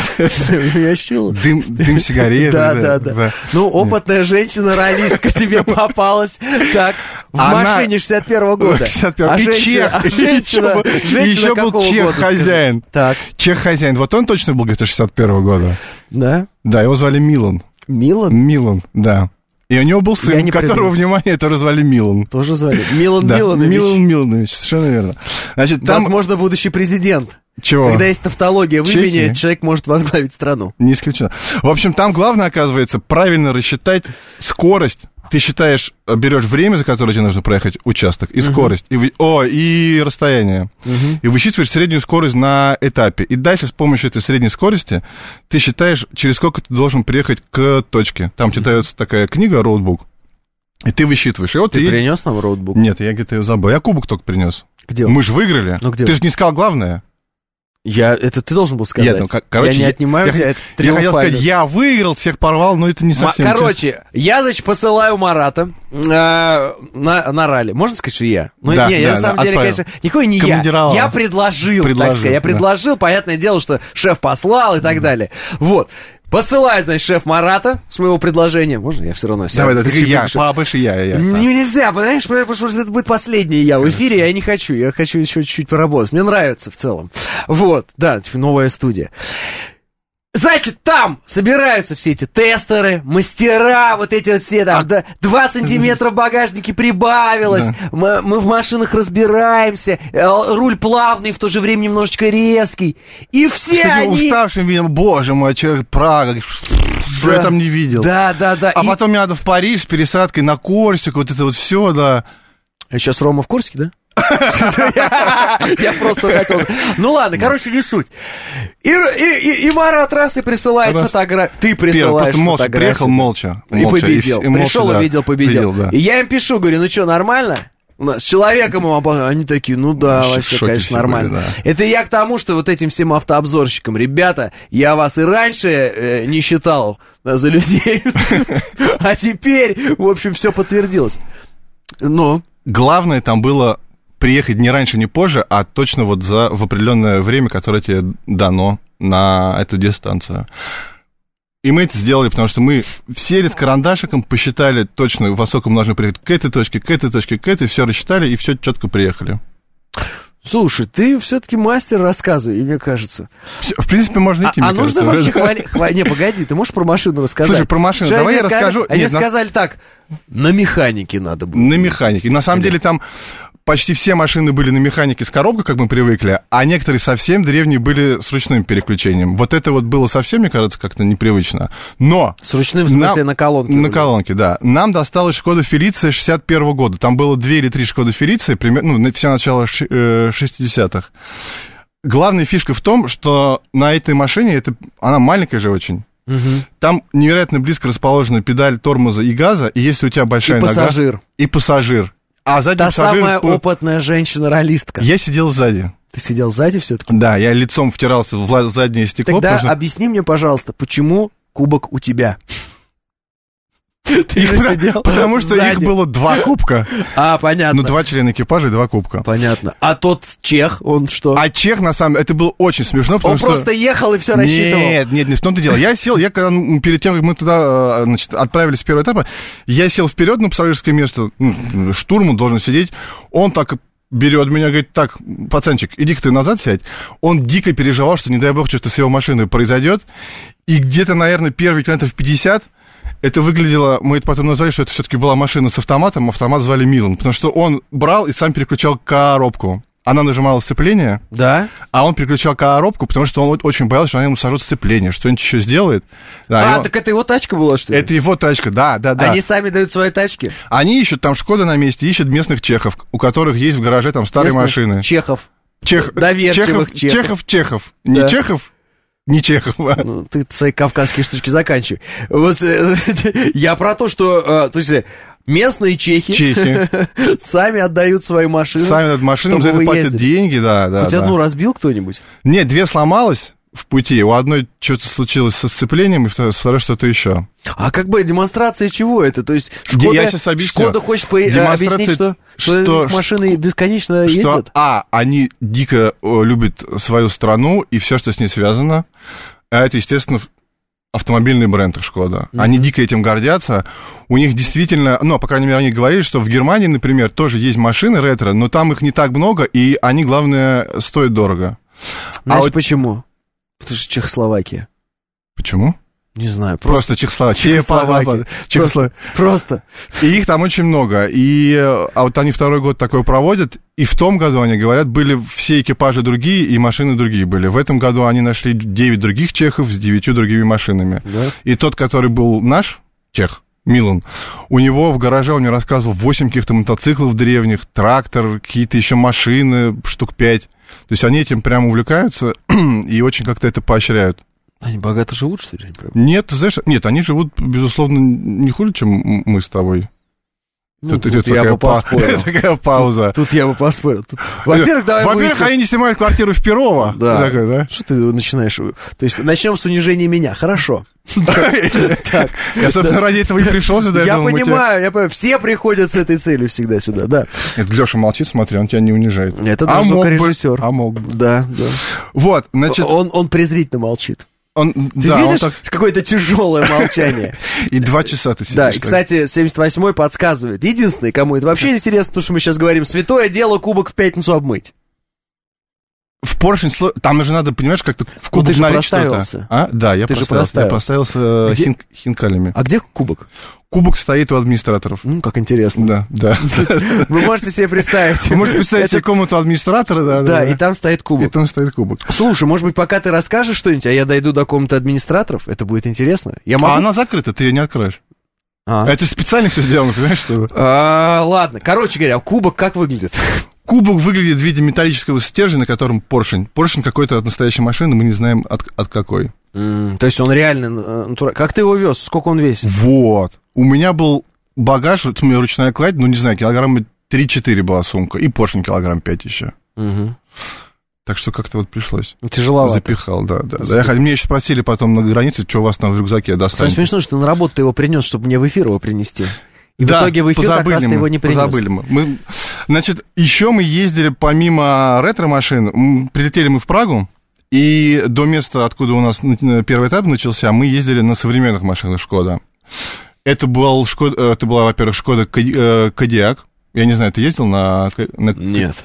Дым сигареты. Да. Ну, опытная женщина-раллистка тебе попалась. Так, в машине 61-го года. А женщина еще был чех-хозяин. Так. Чех-хозяин. Вот он точно был где-то 61-го года. Да? Да, его звали Милан. Милан? Милан, да. И у него был сын, которого, внимание, тоже звали Милан. Тоже звали? Милан Миланович. Милан Миланович, совершенно верно. Значит, там... Возможно, будущий президент. Чего? Когда есть тавтология в имени, человек может возглавить страну. Не исключено. В общем, там главное, оказывается, правильно рассчитать скорость Ты считаешь, берешь время, за которое тебе нужно проехать участок, и скорость, и расстояние. И высчитываешь среднюю скорость на этапе. И дальше с помощью этой средней скорости ты считаешь, через сколько ты должен приехать к точке. Там тебе дается такая книга, роутбук, и ты высчитываешь. И вот ты принес нам роутбук? Нет, я где-то ее забыл. Я кубок только принес. Где он? Мы же выиграли. Ну, где ты же не сказал главное. Это ты должен был сказать. Короче, я не отнимаю у тебя я хотел сказать, я выиграл, всех порвал, но это не совсем... Короче, я, значит, посылаю Марата на ралли. Можно сказать, что я? Ну, да, я на самом деле, конечно, никакой не я. Я предложил, так сказать. Я предложил, понятное дело, что шеф послал и так далее. Вот. Посылает, значит, шеф Марата с моего предложения. Можно я все равно... Давай, это я, побольше я. Нельзя, понимаешь, потому что это будет последний я в эфире, я не хочу. Я хочу еще чуть-чуть поработать. Мне нравится в целом. Вот, да, новая студия. Значит, там собираются все эти тестеры, мастера, вот эти вот все там, 2 сантиметра в багажнике прибавилось, да. Мы в машинах разбираемся, руль плавный, в то же время немножечко резкий, и все они... уставшим видом, боже мой, человек Прага, что я там не видел. Да. А потом мне надо в Париж с пересадкой на Корсику, вот это вот все, да. А сейчас Рома в Курске, да? Я просто хотел... Ну ладно, короче, не суть. И Марат раз и присылает фотографию. Ты присылаешь фотографию. Приехал молча. И победил. Пришел, увидел, победил. И я им пишу, говорю, ну что, нормально? С человеком они такие, ну да, вообще, конечно, нормально. Это я к тому, что вот этим всем автообзорщикам, ребята, я вас и раньше не считал за людей, а теперь, в общем, все подтвердилось. Но... Главное там было приехать не раньше, не позже, а точно вот в определенное время, которое тебе дано на эту дистанцию. И мы это сделали, потому что мы сели с карандашиком, посчитали точно, во сколько мы должны приехать к этой точке, к этой точке, к этой, все рассчитали, и все четко приехали. Слушай, ты все-таки мастер рассказа, мне кажется. В принципе, можно идти, мне кажется. Вообще хвалить? Не, погоди, ты можешь про машину рассказать? Слушай, про машину, давай я расскажу. Они сказали так, на механике надо было. На механике. На самом деле там почти все машины были на механике с коробкой, как мы привыкли, а некоторые совсем древние были с ручным переключением. Вот это вот было совсем, мне кажется, как-то непривычно. Но... С ручным, в смысле, на колонке? На колонке, да. Нам досталась Шкода Фелиция 61-го года. Там было 2 или 3 Шкоды Фелиции, примерно, все начало 60-х. Главная фишка в том, что на этой машине, она маленькая же очень, там невероятно близко расположена педаль тормоза и газа, и если у тебя большая нога... И пассажир. А сзади та самая опытная женщина-ролистка. Я сидел сзади. Ты сидел сзади все-таки? Да, я лицом втирался в заднее стекло. Тогда объясни мне, пожалуйста, почему кубок у тебя? Ты же сидел потому что их было 2 кубка. А, понятно. 2 члена экипажа и 2 кубка. Понятно. А тот чех, он что? А чех, на самом деле, это было очень смешно, потому что... Он просто ехал и все рассчитывал. Нет, не в том-то дело. Я сел, когда перед тем, как мы туда, отправились с первого этапа, я сел вперед на пассажирское место, штурман должен сидеть, он так берет меня, говорит, так, пацанчик, иди-ка ты назад сядь. Он дико переживал, что, не дай бог, что с его машиной произойдет, и где-то, наверное, первые километров 50 это выглядело, мы это потом назвали, что это все-таки была машина с автоматом, автомат звали Милан, потому что он брал и сам переключал коробку. Она нажимала сцепление, да? А он переключал коробку, потому что он очень боялся, что она ему сожжет сцепление, что-нибудь еще сделает. Да, так это его тачка была, что ли? Это его тачка, да. Они сами дают свои тачки? Они ищут, там Шкода на месте, ищут местных чехов, у которых есть в гараже там старые машины. Чехов. Доверчивых Чехов. Не Чехов? Не Чехов. Ну, ты свои кавказские штучки заканчивай. Вот, я про то, что... То есть, местные чехи сами отдают свои машины. Сами отдают машины, за это платят деньги, да. Хоть одну разбил кто-нибудь? Нет, 2 сломалось в пути. У одной что-то случилось со сцеплением, и с второй что-то еще. А как бы демонстрация чего это? То есть Шкода хочет объяснить, что машины бесконечно ездят? Они дико любят свою страну и все, что с ней связано. А это, естественно, автомобильный бренд Шкода. Они дико этим гордятся. У них действительно, по крайней мере, они говорили, что в Германии, например, тоже есть машины ретро, но там их не так много, и они, главное, стоят дорого. Знаешь, почему? Потому что Чехословакия. Почему? Не знаю, просто Чехословакия. Просто. И их там очень много. А вот они 2-й год такое проводят, и в том году, они говорят, были все экипажи другие, и машины другие были. В этом году они нашли 9 других чехов с 9 другими машинами. Да? И тот, который был наш, чех, Милан. У него в гараже, он мне рассказывал, 8 каких-то мотоциклов древних, трактор, какие-то еще машины, штук 5. То есть они этим прям увлекаются и очень как-то это поощряют. Они богато живут, что ли? Нет, знаешь, нет, они живут, безусловно, не хуже, чем мы с тобой. Ну, тут я бы поспорил. Такая пауза. Тут я бы поспорил. Во-первых, давай Во-первых, они не снимают квартиру в Перово. Да. Что ты начинаешь? То есть начнем с унижения меня. Хорошо. Я, собственно, ради этого и пришел сюда. Я понимаю. Все приходят с этой целью всегда сюда, да. Это Леша молчит, смотри, он тебя не унижает. Это даже звукорежиссер. А мог бы. Да. Вот, значит... Он презрительно молчит. Ты да, видишь какое-то тяжелое молчание? И 2 часа ты сидишь. Да, и, кстати, 78-й подсказывает. Единственный, кому это вообще интересно, потому что мы сейчас говорим, святое дело кубок в пятницу обмыть. В поршень, там же надо, понимаешь, как-то в кубок налить что-то. А? Да, я проставился хинкалями. А где кубок? Кубок стоит у администраторов. Как интересно. Да. Вы можете себе представить. Вы можете представить себе комнату администратора, да. Да, и там стоит кубок. Слушай, может быть, пока ты расскажешь что-нибудь, а я дойду до комнаты администраторов, это будет интересно. А она закрыта, ты ее не откроешь. Это специально все сделано, понимаешь, чтобы... Ладно, короче говоря, кубок как выглядит? Кубок выглядит в виде металлического стержня, на котором поршень. Поршень какой-то от настоящей машины, мы не знаем от какой. То есть он реально... Как ты его вез? Сколько он весит? Вот. У меня был багаж, вот у меня ручная кладь, не знаю, килограмма 3-4 была сумка. И поршень килограмм 5 еще. Так что как-то вот пришлось. Тяжеловато. Запихал, да. Мне еще спросили потом на границе, что у вас там в рюкзаке достанете. Самое смешно, что на работу ты его принес, чтобы мне в эфир его принести. И в итоге в эфир как раз ты его не принес. Позабыли мы. Значит, еще мы ездили, помимо ретро-машин, прилетели мы в Прагу, и до места, откуда у нас первый этап начался, мы ездили на современных машинах «Шкода». Это была, во-первых, «Шкода Кодиак». Я не знаю, ты ездил на Нет.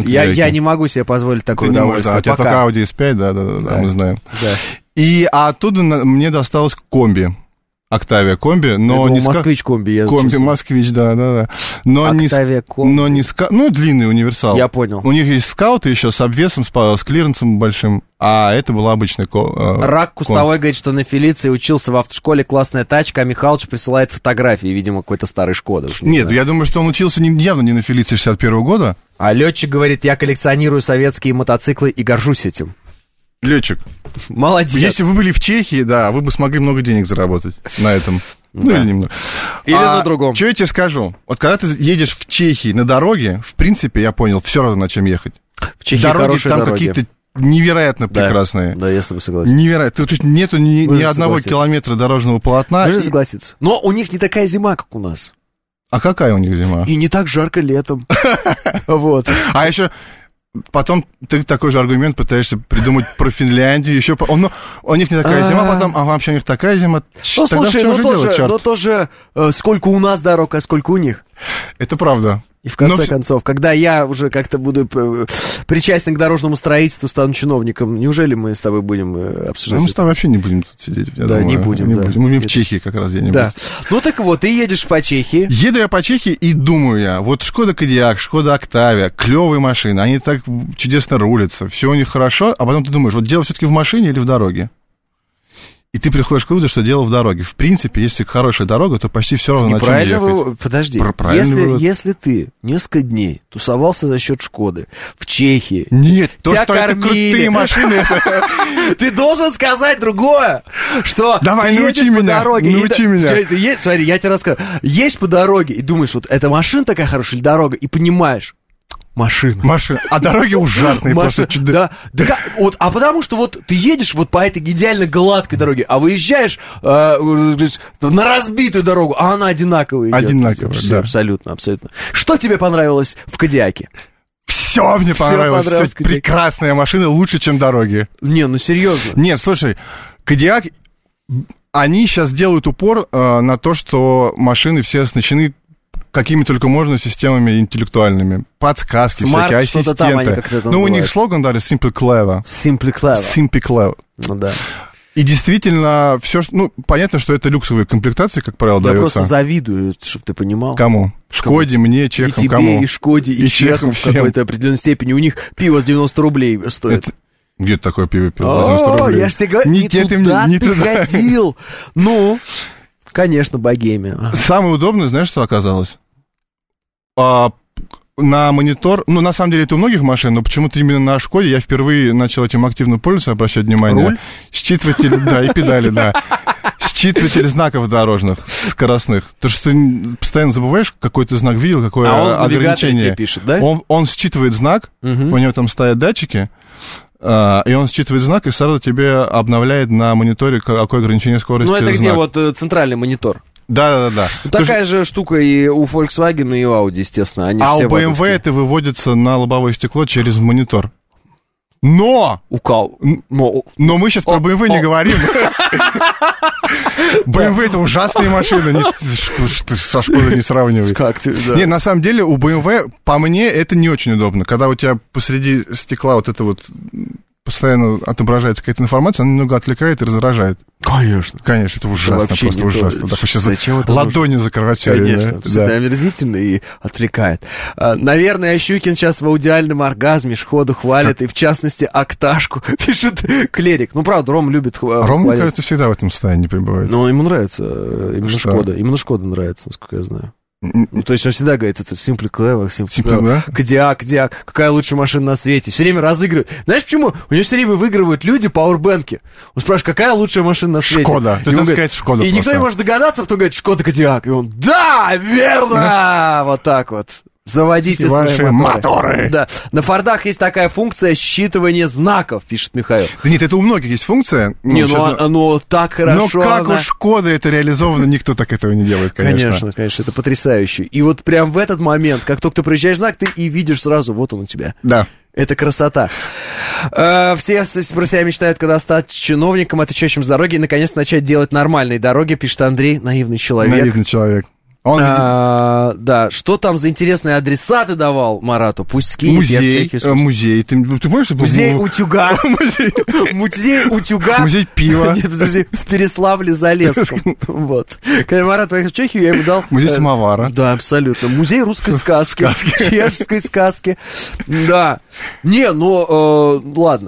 Я не могу себе позволить такое удовольствие. У тебя только Audi S5, да, мы знаем. Да. И оттуда мне досталось комби. Октавия комби, но не Москвич комби. Комби, Москвич, да. Но Октавия комби. Длинный универсал. Я понял. У них есть скауты еще с обвесом, с клиренсом большим, а это была обычная Рак Кустовой говорит, что на Фелиции учился в автошколе, классная тачка, а Михалыч присылает фотографии, видимо, какой-то старой Шкоды. Нет, я думаю, что он учился явно не на Фелиции 61-го года. А летчик говорит, я коллекционирую советские мотоциклы и горжусь этим. Летчик. Молодец. Если бы вы были в Чехии, да, вы бы смогли много денег заработать на этом. Или немного. Или на другом. Что я тебе скажу? Вот когда ты едешь в Чехии на дороге, в принципе, я понял, все равно на чем ехать. В Чехии хорошие дороги. Какие-то невероятно прекрасные. Да, я с тобой согласен. Невероятно. Тут нету ни одного километра дорожного полотна. Можно согласиться. Но у них не такая зима, как у нас. А какая у них зима? И не так жарко летом. Вот. А еще... Потом ты такой же аргумент пытаешься придумать про Финляндию. Еще у них не такая зима, потом, а вообще у них такая зима. Ну, слушай, но тоже сколько у нас дорог, а сколько у них. Это правда. И в конце концов, когда я уже как-то буду причастен к дорожному строительству, стану чиновником, неужели мы с тобой будем обсуждать? Мы с тобой вообще не будем тут сидеть. Да, не будем. Мы в Чехии как раз где-нибудь. Да. Ну так вот, ты едешь по Чехии. Еду я по Чехии и думаю я, вот Шкода Кодиак, Шкода Октавия, клевые машины, они так чудесно рулятся, все у них хорошо, а потом ты думаешь, вот дело все-таки в машине или в дороге? И ты приходишь к выводу, что дело в дороге. В принципе, если хорошая дорога, то почти все равно на чем ехать. Подожди, если ты несколько дней тусовался за счет Шкоды в Чехии... Нет, тебя то, что это крутые машины... Ты должен сказать другое, что ты едешь по дороге... Научи меня. Смотри, я тебе расскажу. Едешь по дороге и думаешь, вот эта машина такая хорошая или дорога, и понимаешь... Машина. А дороги ужасные, просто чудо. Да, вот, а потому что вот ты едешь вот по этой идеально гладкой дороге, а выезжаешь на разбитую дорогу, а она одинаковая идет. Одинаковая, да. Абсолютно. Что тебе понравилось в Кодиаке? Все мне понравилось. Все прекрасная машина, лучше, чем дороги. Не, ну серьезно. Нет, слушай, Кодиак, они сейчас делают упор на то, что машины все оснащены какими только можно системами интеллектуальными. Подсказки, всякие ассистенты. Там они как-то это у них слоган дали Simple Clever. Simple Clever. Ну да. И действительно, все, понятно, что это люксовые комплектации, как правило, даются. Я просто завидую, чтобы ты понимал. Кому? Шкоде, мне, чехам, кому? И тебе, и Шкоде, и чехам в какой-то определенной степени. У них пиво с 90 рублей стоит. Где такое пиво 90 рублей? Я ж тебе говорю, не туда ты ходил. Ну... Конечно, богемия. Самое удобное, знаешь, что оказалось? На монитор, ну, на самом деле, это у многих машин, но почему-то именно на Шкоде я впервые начал этим активно пользоваться, обращать внимание. Руль? Считыватель, да, и педали, да. Считыватель знаков дорожных, скоростных. То, что ты постоянно забываешь, какой ты знак видел, какое ограничение. Тебе пишет, да? Он считывает знак, у него там стоят датчики, и он считывает знак и сразу тебе обновляет на мониторе, какое ограничение скорости. Ну, это знак. где вот центральный монитор? Да. Такая же штука и у Volkswagen, и у Audi, естественно. Они все у BMW это выводится на лобовое стекло через монитор. Но мы сейчас про BMW не говорим. BMW это ужасные машины, со Шкодой не сравнивай. Не, на самом деле у BMW, по мне, это не очень удобно. Когда у тебя посреди стекла вот это вот постоянно отображается какая-то информация, она немного отвлекает и раздражает. Конечно, это ужасно, вообще просто ужасно. Так, зачем это ладонью закрывать все время. Конечно, всегда омерзительно и отвлекает. Наверное, Щукин сейчас в аудиальном оргазме Шкоду хвалит, и в частности Окташку, пишет Клерик. Ну, правда, Ром любит хвалить. Ром, мне кажется, всегда в этом состоянии пребывает. Но ему нравится именно Шкода. Именно Шкода нравится, насколько я знаю. Ну, то есть он всегда говорит, это Simply Clever, Кодиак, какая лучшая машина на свете. Все время разыгрывает. Знаешь почему? У него все время выигрывают люди пауэрбэнки. Он спрашивает, какая лучшая машина на свете? Шкода. Ты должен сказать Шкода. И никто не может догадаться, кто говорит, Шкода Кодиак. И он, да, верно! Вот так вот. Заводите свои моторы. Да. На Фордах есть такая функция считывания знаков, пишет Михаил. Да нет, это у многих есть функция. Оно так хорошо. Но как у Шкоды это реализовано, никто так этого не делает, конечно. Конечно, это потрясающе. И вот прям в этот момент, как только ты проезжаешь знак, ты и видишь сразу, вот он у тебя. Да. Это красота. Все про себя мечтают, когда стать чиновником, отвечающим с дороги, и наконец начать делать нормальные дороги, пишет Андрей, наивный человек. Да, что там за интересные адреса ты давал Марату? Пусть скинет. Музей. Ты помнишь, что музей утюга. Музей утюга. Музей пива. Нет, подожди, в Переславле-Залесском. Вот. Когда Марат поехал в Чехию, я ему дал... Музей самовара. Да, абсолютно. Музей русской сказки. Чешской сказки. Да. Не, ну, ладно.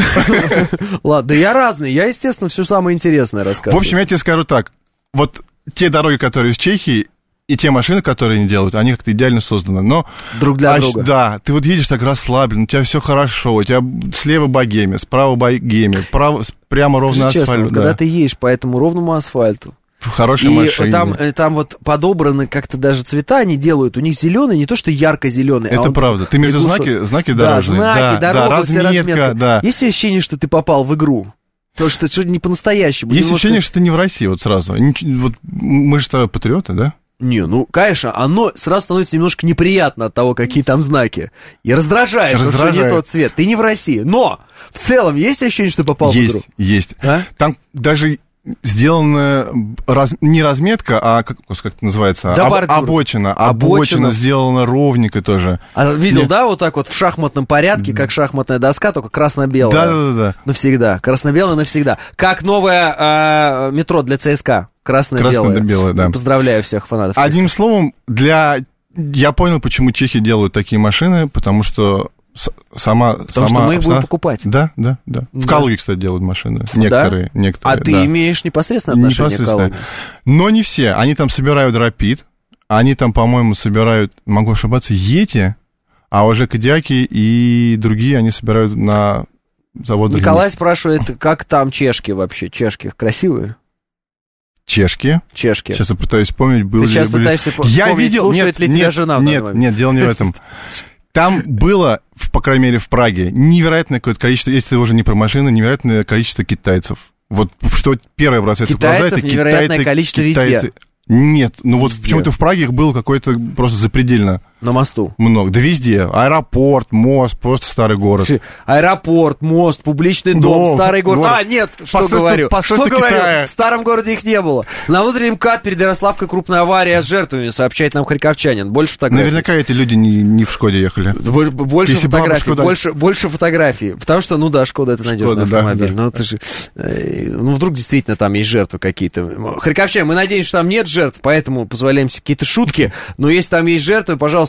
Ладно, я разный. Я, естественно, все самое интересное рассказываю. В общем, я тебе скажу так. Вот те дороги, которые из Чехии, и те машины, которые они делают, они как-то идеально созданы. Но друг для друга. Да, ты вот едешь так расслаблен, у тебя все хорошо, у тебя слева богемия, справа богемия, прямо ровный асфальт. Честно, когда ты едешь по этому ровному асфальту, в хорошей машине. Там вот подобраны как-то даже цвета они делают. У них зеленый, не то что ярко-зеленый. Это правда. Ты между знаки дорожные. Да, знаки, дорога, разметка, да. Есть ощущение, что ты попал в игру? То, что это не по-настоящему. Есть ощущение, что ты не в России вот сразу. Вот мы же с тобой патриоты, да? Не, ну, конечно, оно сразу становится немножко неприятно от того, какие там знаки. И раздражает, что не тот цвет. Ты не в России. Но в целом есть ощущение, что ты попал в игру? Есть. Там даже сделана не разметка, а как это называется? Обочина. Обочина сделана ровненько тоже. А видел, да, вот так вот в шахматном порядке, как шахматная доска, только красно-белая. Да. Навсегда. Красно-белая навсегда. Как новое метро для ЦСКА. Красно-белое, да. Поздравляю всех фанатов. Одним словом, я понял, почему чехи делают такие машины, потому что что мы их будем покупать. Да. В Калуге, кстати, делают машины. Некоторые. А ты имеешь непосредственное отношение к Калуге? Но не все. Они там собирают Рапид, они там, по-моему, собирают, могу ошибаться, Йети, а уже Кодиаки и другие они собирают на заводах. Николай спрашивает, как там чешки вообще? Чешки красивые? Чешки. Сейчас я пытаюсь вспомнить. Ты сейчас пытаешься вспомнить, слушает ли тебя жена в данный момент? Нет, дело не в этом. Там было, по крайней мере, в Праге, невероятное какое-то количество, если уже не про машины, невероятное количество китайцев. Вот что первое бросается в глаза, это невероятное количество везде. Нет, ну вот почему-то в Праге их было какое-то просто запредельно. На мосту? Много. Да везде. Аэропорт, мост, просто старый город. Аэропорт, мост, публичный дом, старый город. А, нет, что говорю? Что говорю? В старом городе их не было. На внутреннем МКАД перед Ярославкой крупная авария с жертвами, сообщает нам харьковчанин. Больше фотографий. Наверняка эти люди не в Шкоде ехали. Больше фотографий. Больше фотографий. Потому что, ну да, Шкода это надежный автомобиль. Да. Но это же, ну вдруг действительно там есть жертвы какие-то. Харьковчане, мы надеемся, что там нет жертв, поэтому позволяем себе какие-то шутки. Но если там есть жертвы, пожалуйста,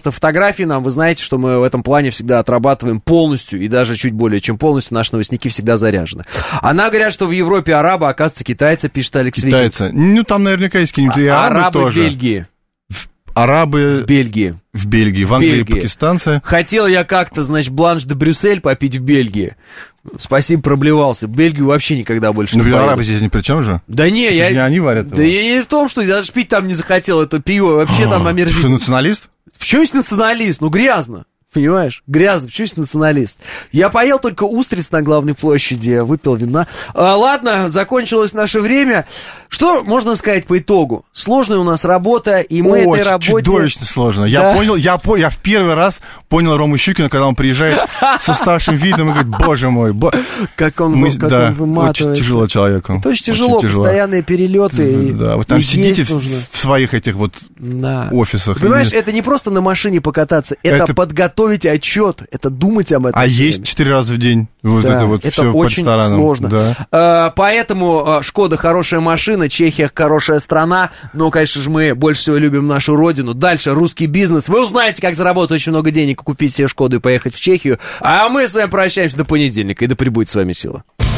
пожалуйста, фотографии нам. Вы знаете, что мы в этом плане всегда отрабатываем полностью, и даже чуть более чем полностью. Наши новостники всегда заряжены. Она говорят, что в Европе арабы, оказывается, китайцы, пишет Алекс Викинг. Китайцы. Ну, там наверняка есть какие-нибудь и арабы тоже. В Бельгии. Арабы... В Бельгии. В Бельгии. В Англии пакистанцы. Хотел я как-то, значит, бланш де Брюссель попить в Бельгии. Спасибо, проблевался. В Бельгию вообще никогда больше не поеду. Арабы здесь ни при чем же? Да не, не они варят его. Да я не в том, что я даже пить там не захотел это пиво. Вообще там омерзительно. Ты что, националист? Почему есть националист? Ну, грязно. Понимаешь? Грязно, почему есть националист? Я поел только устриц на главной площади, выпил вина. Ладно, закончилось наше время. Что можно сказать по итогу? Сложная у нас работа, и мы этой работе... чудовищно сложно. Да. Я в первый раз понял Рому Щукина, когда он приезжает с уставшим видом и говорит, боже мой, как он выматывается. Очень тяжело человеку. Это очень тяжело, постоянные перелеты. Да, вы там сидите в своих этих вот офисах. Понимаешь, это не просто на машине покататься, это подготовить отчет, это думать об этом. А есть 4 раза в день. Вот да, это вот это все очень по ресторанам. Сложно. Да. Поэтому Шкода хорошая машина, Чехия хорошая страна, но, конечно же, мы больше всего любим нашу родину. Дальше русский бизнес. Вы узнаете, как заработать очень много денег, купить себе Шкоду и поехать в Чехию. А мы с вами прощаемся до понедельника, и да пребудет с вами сила.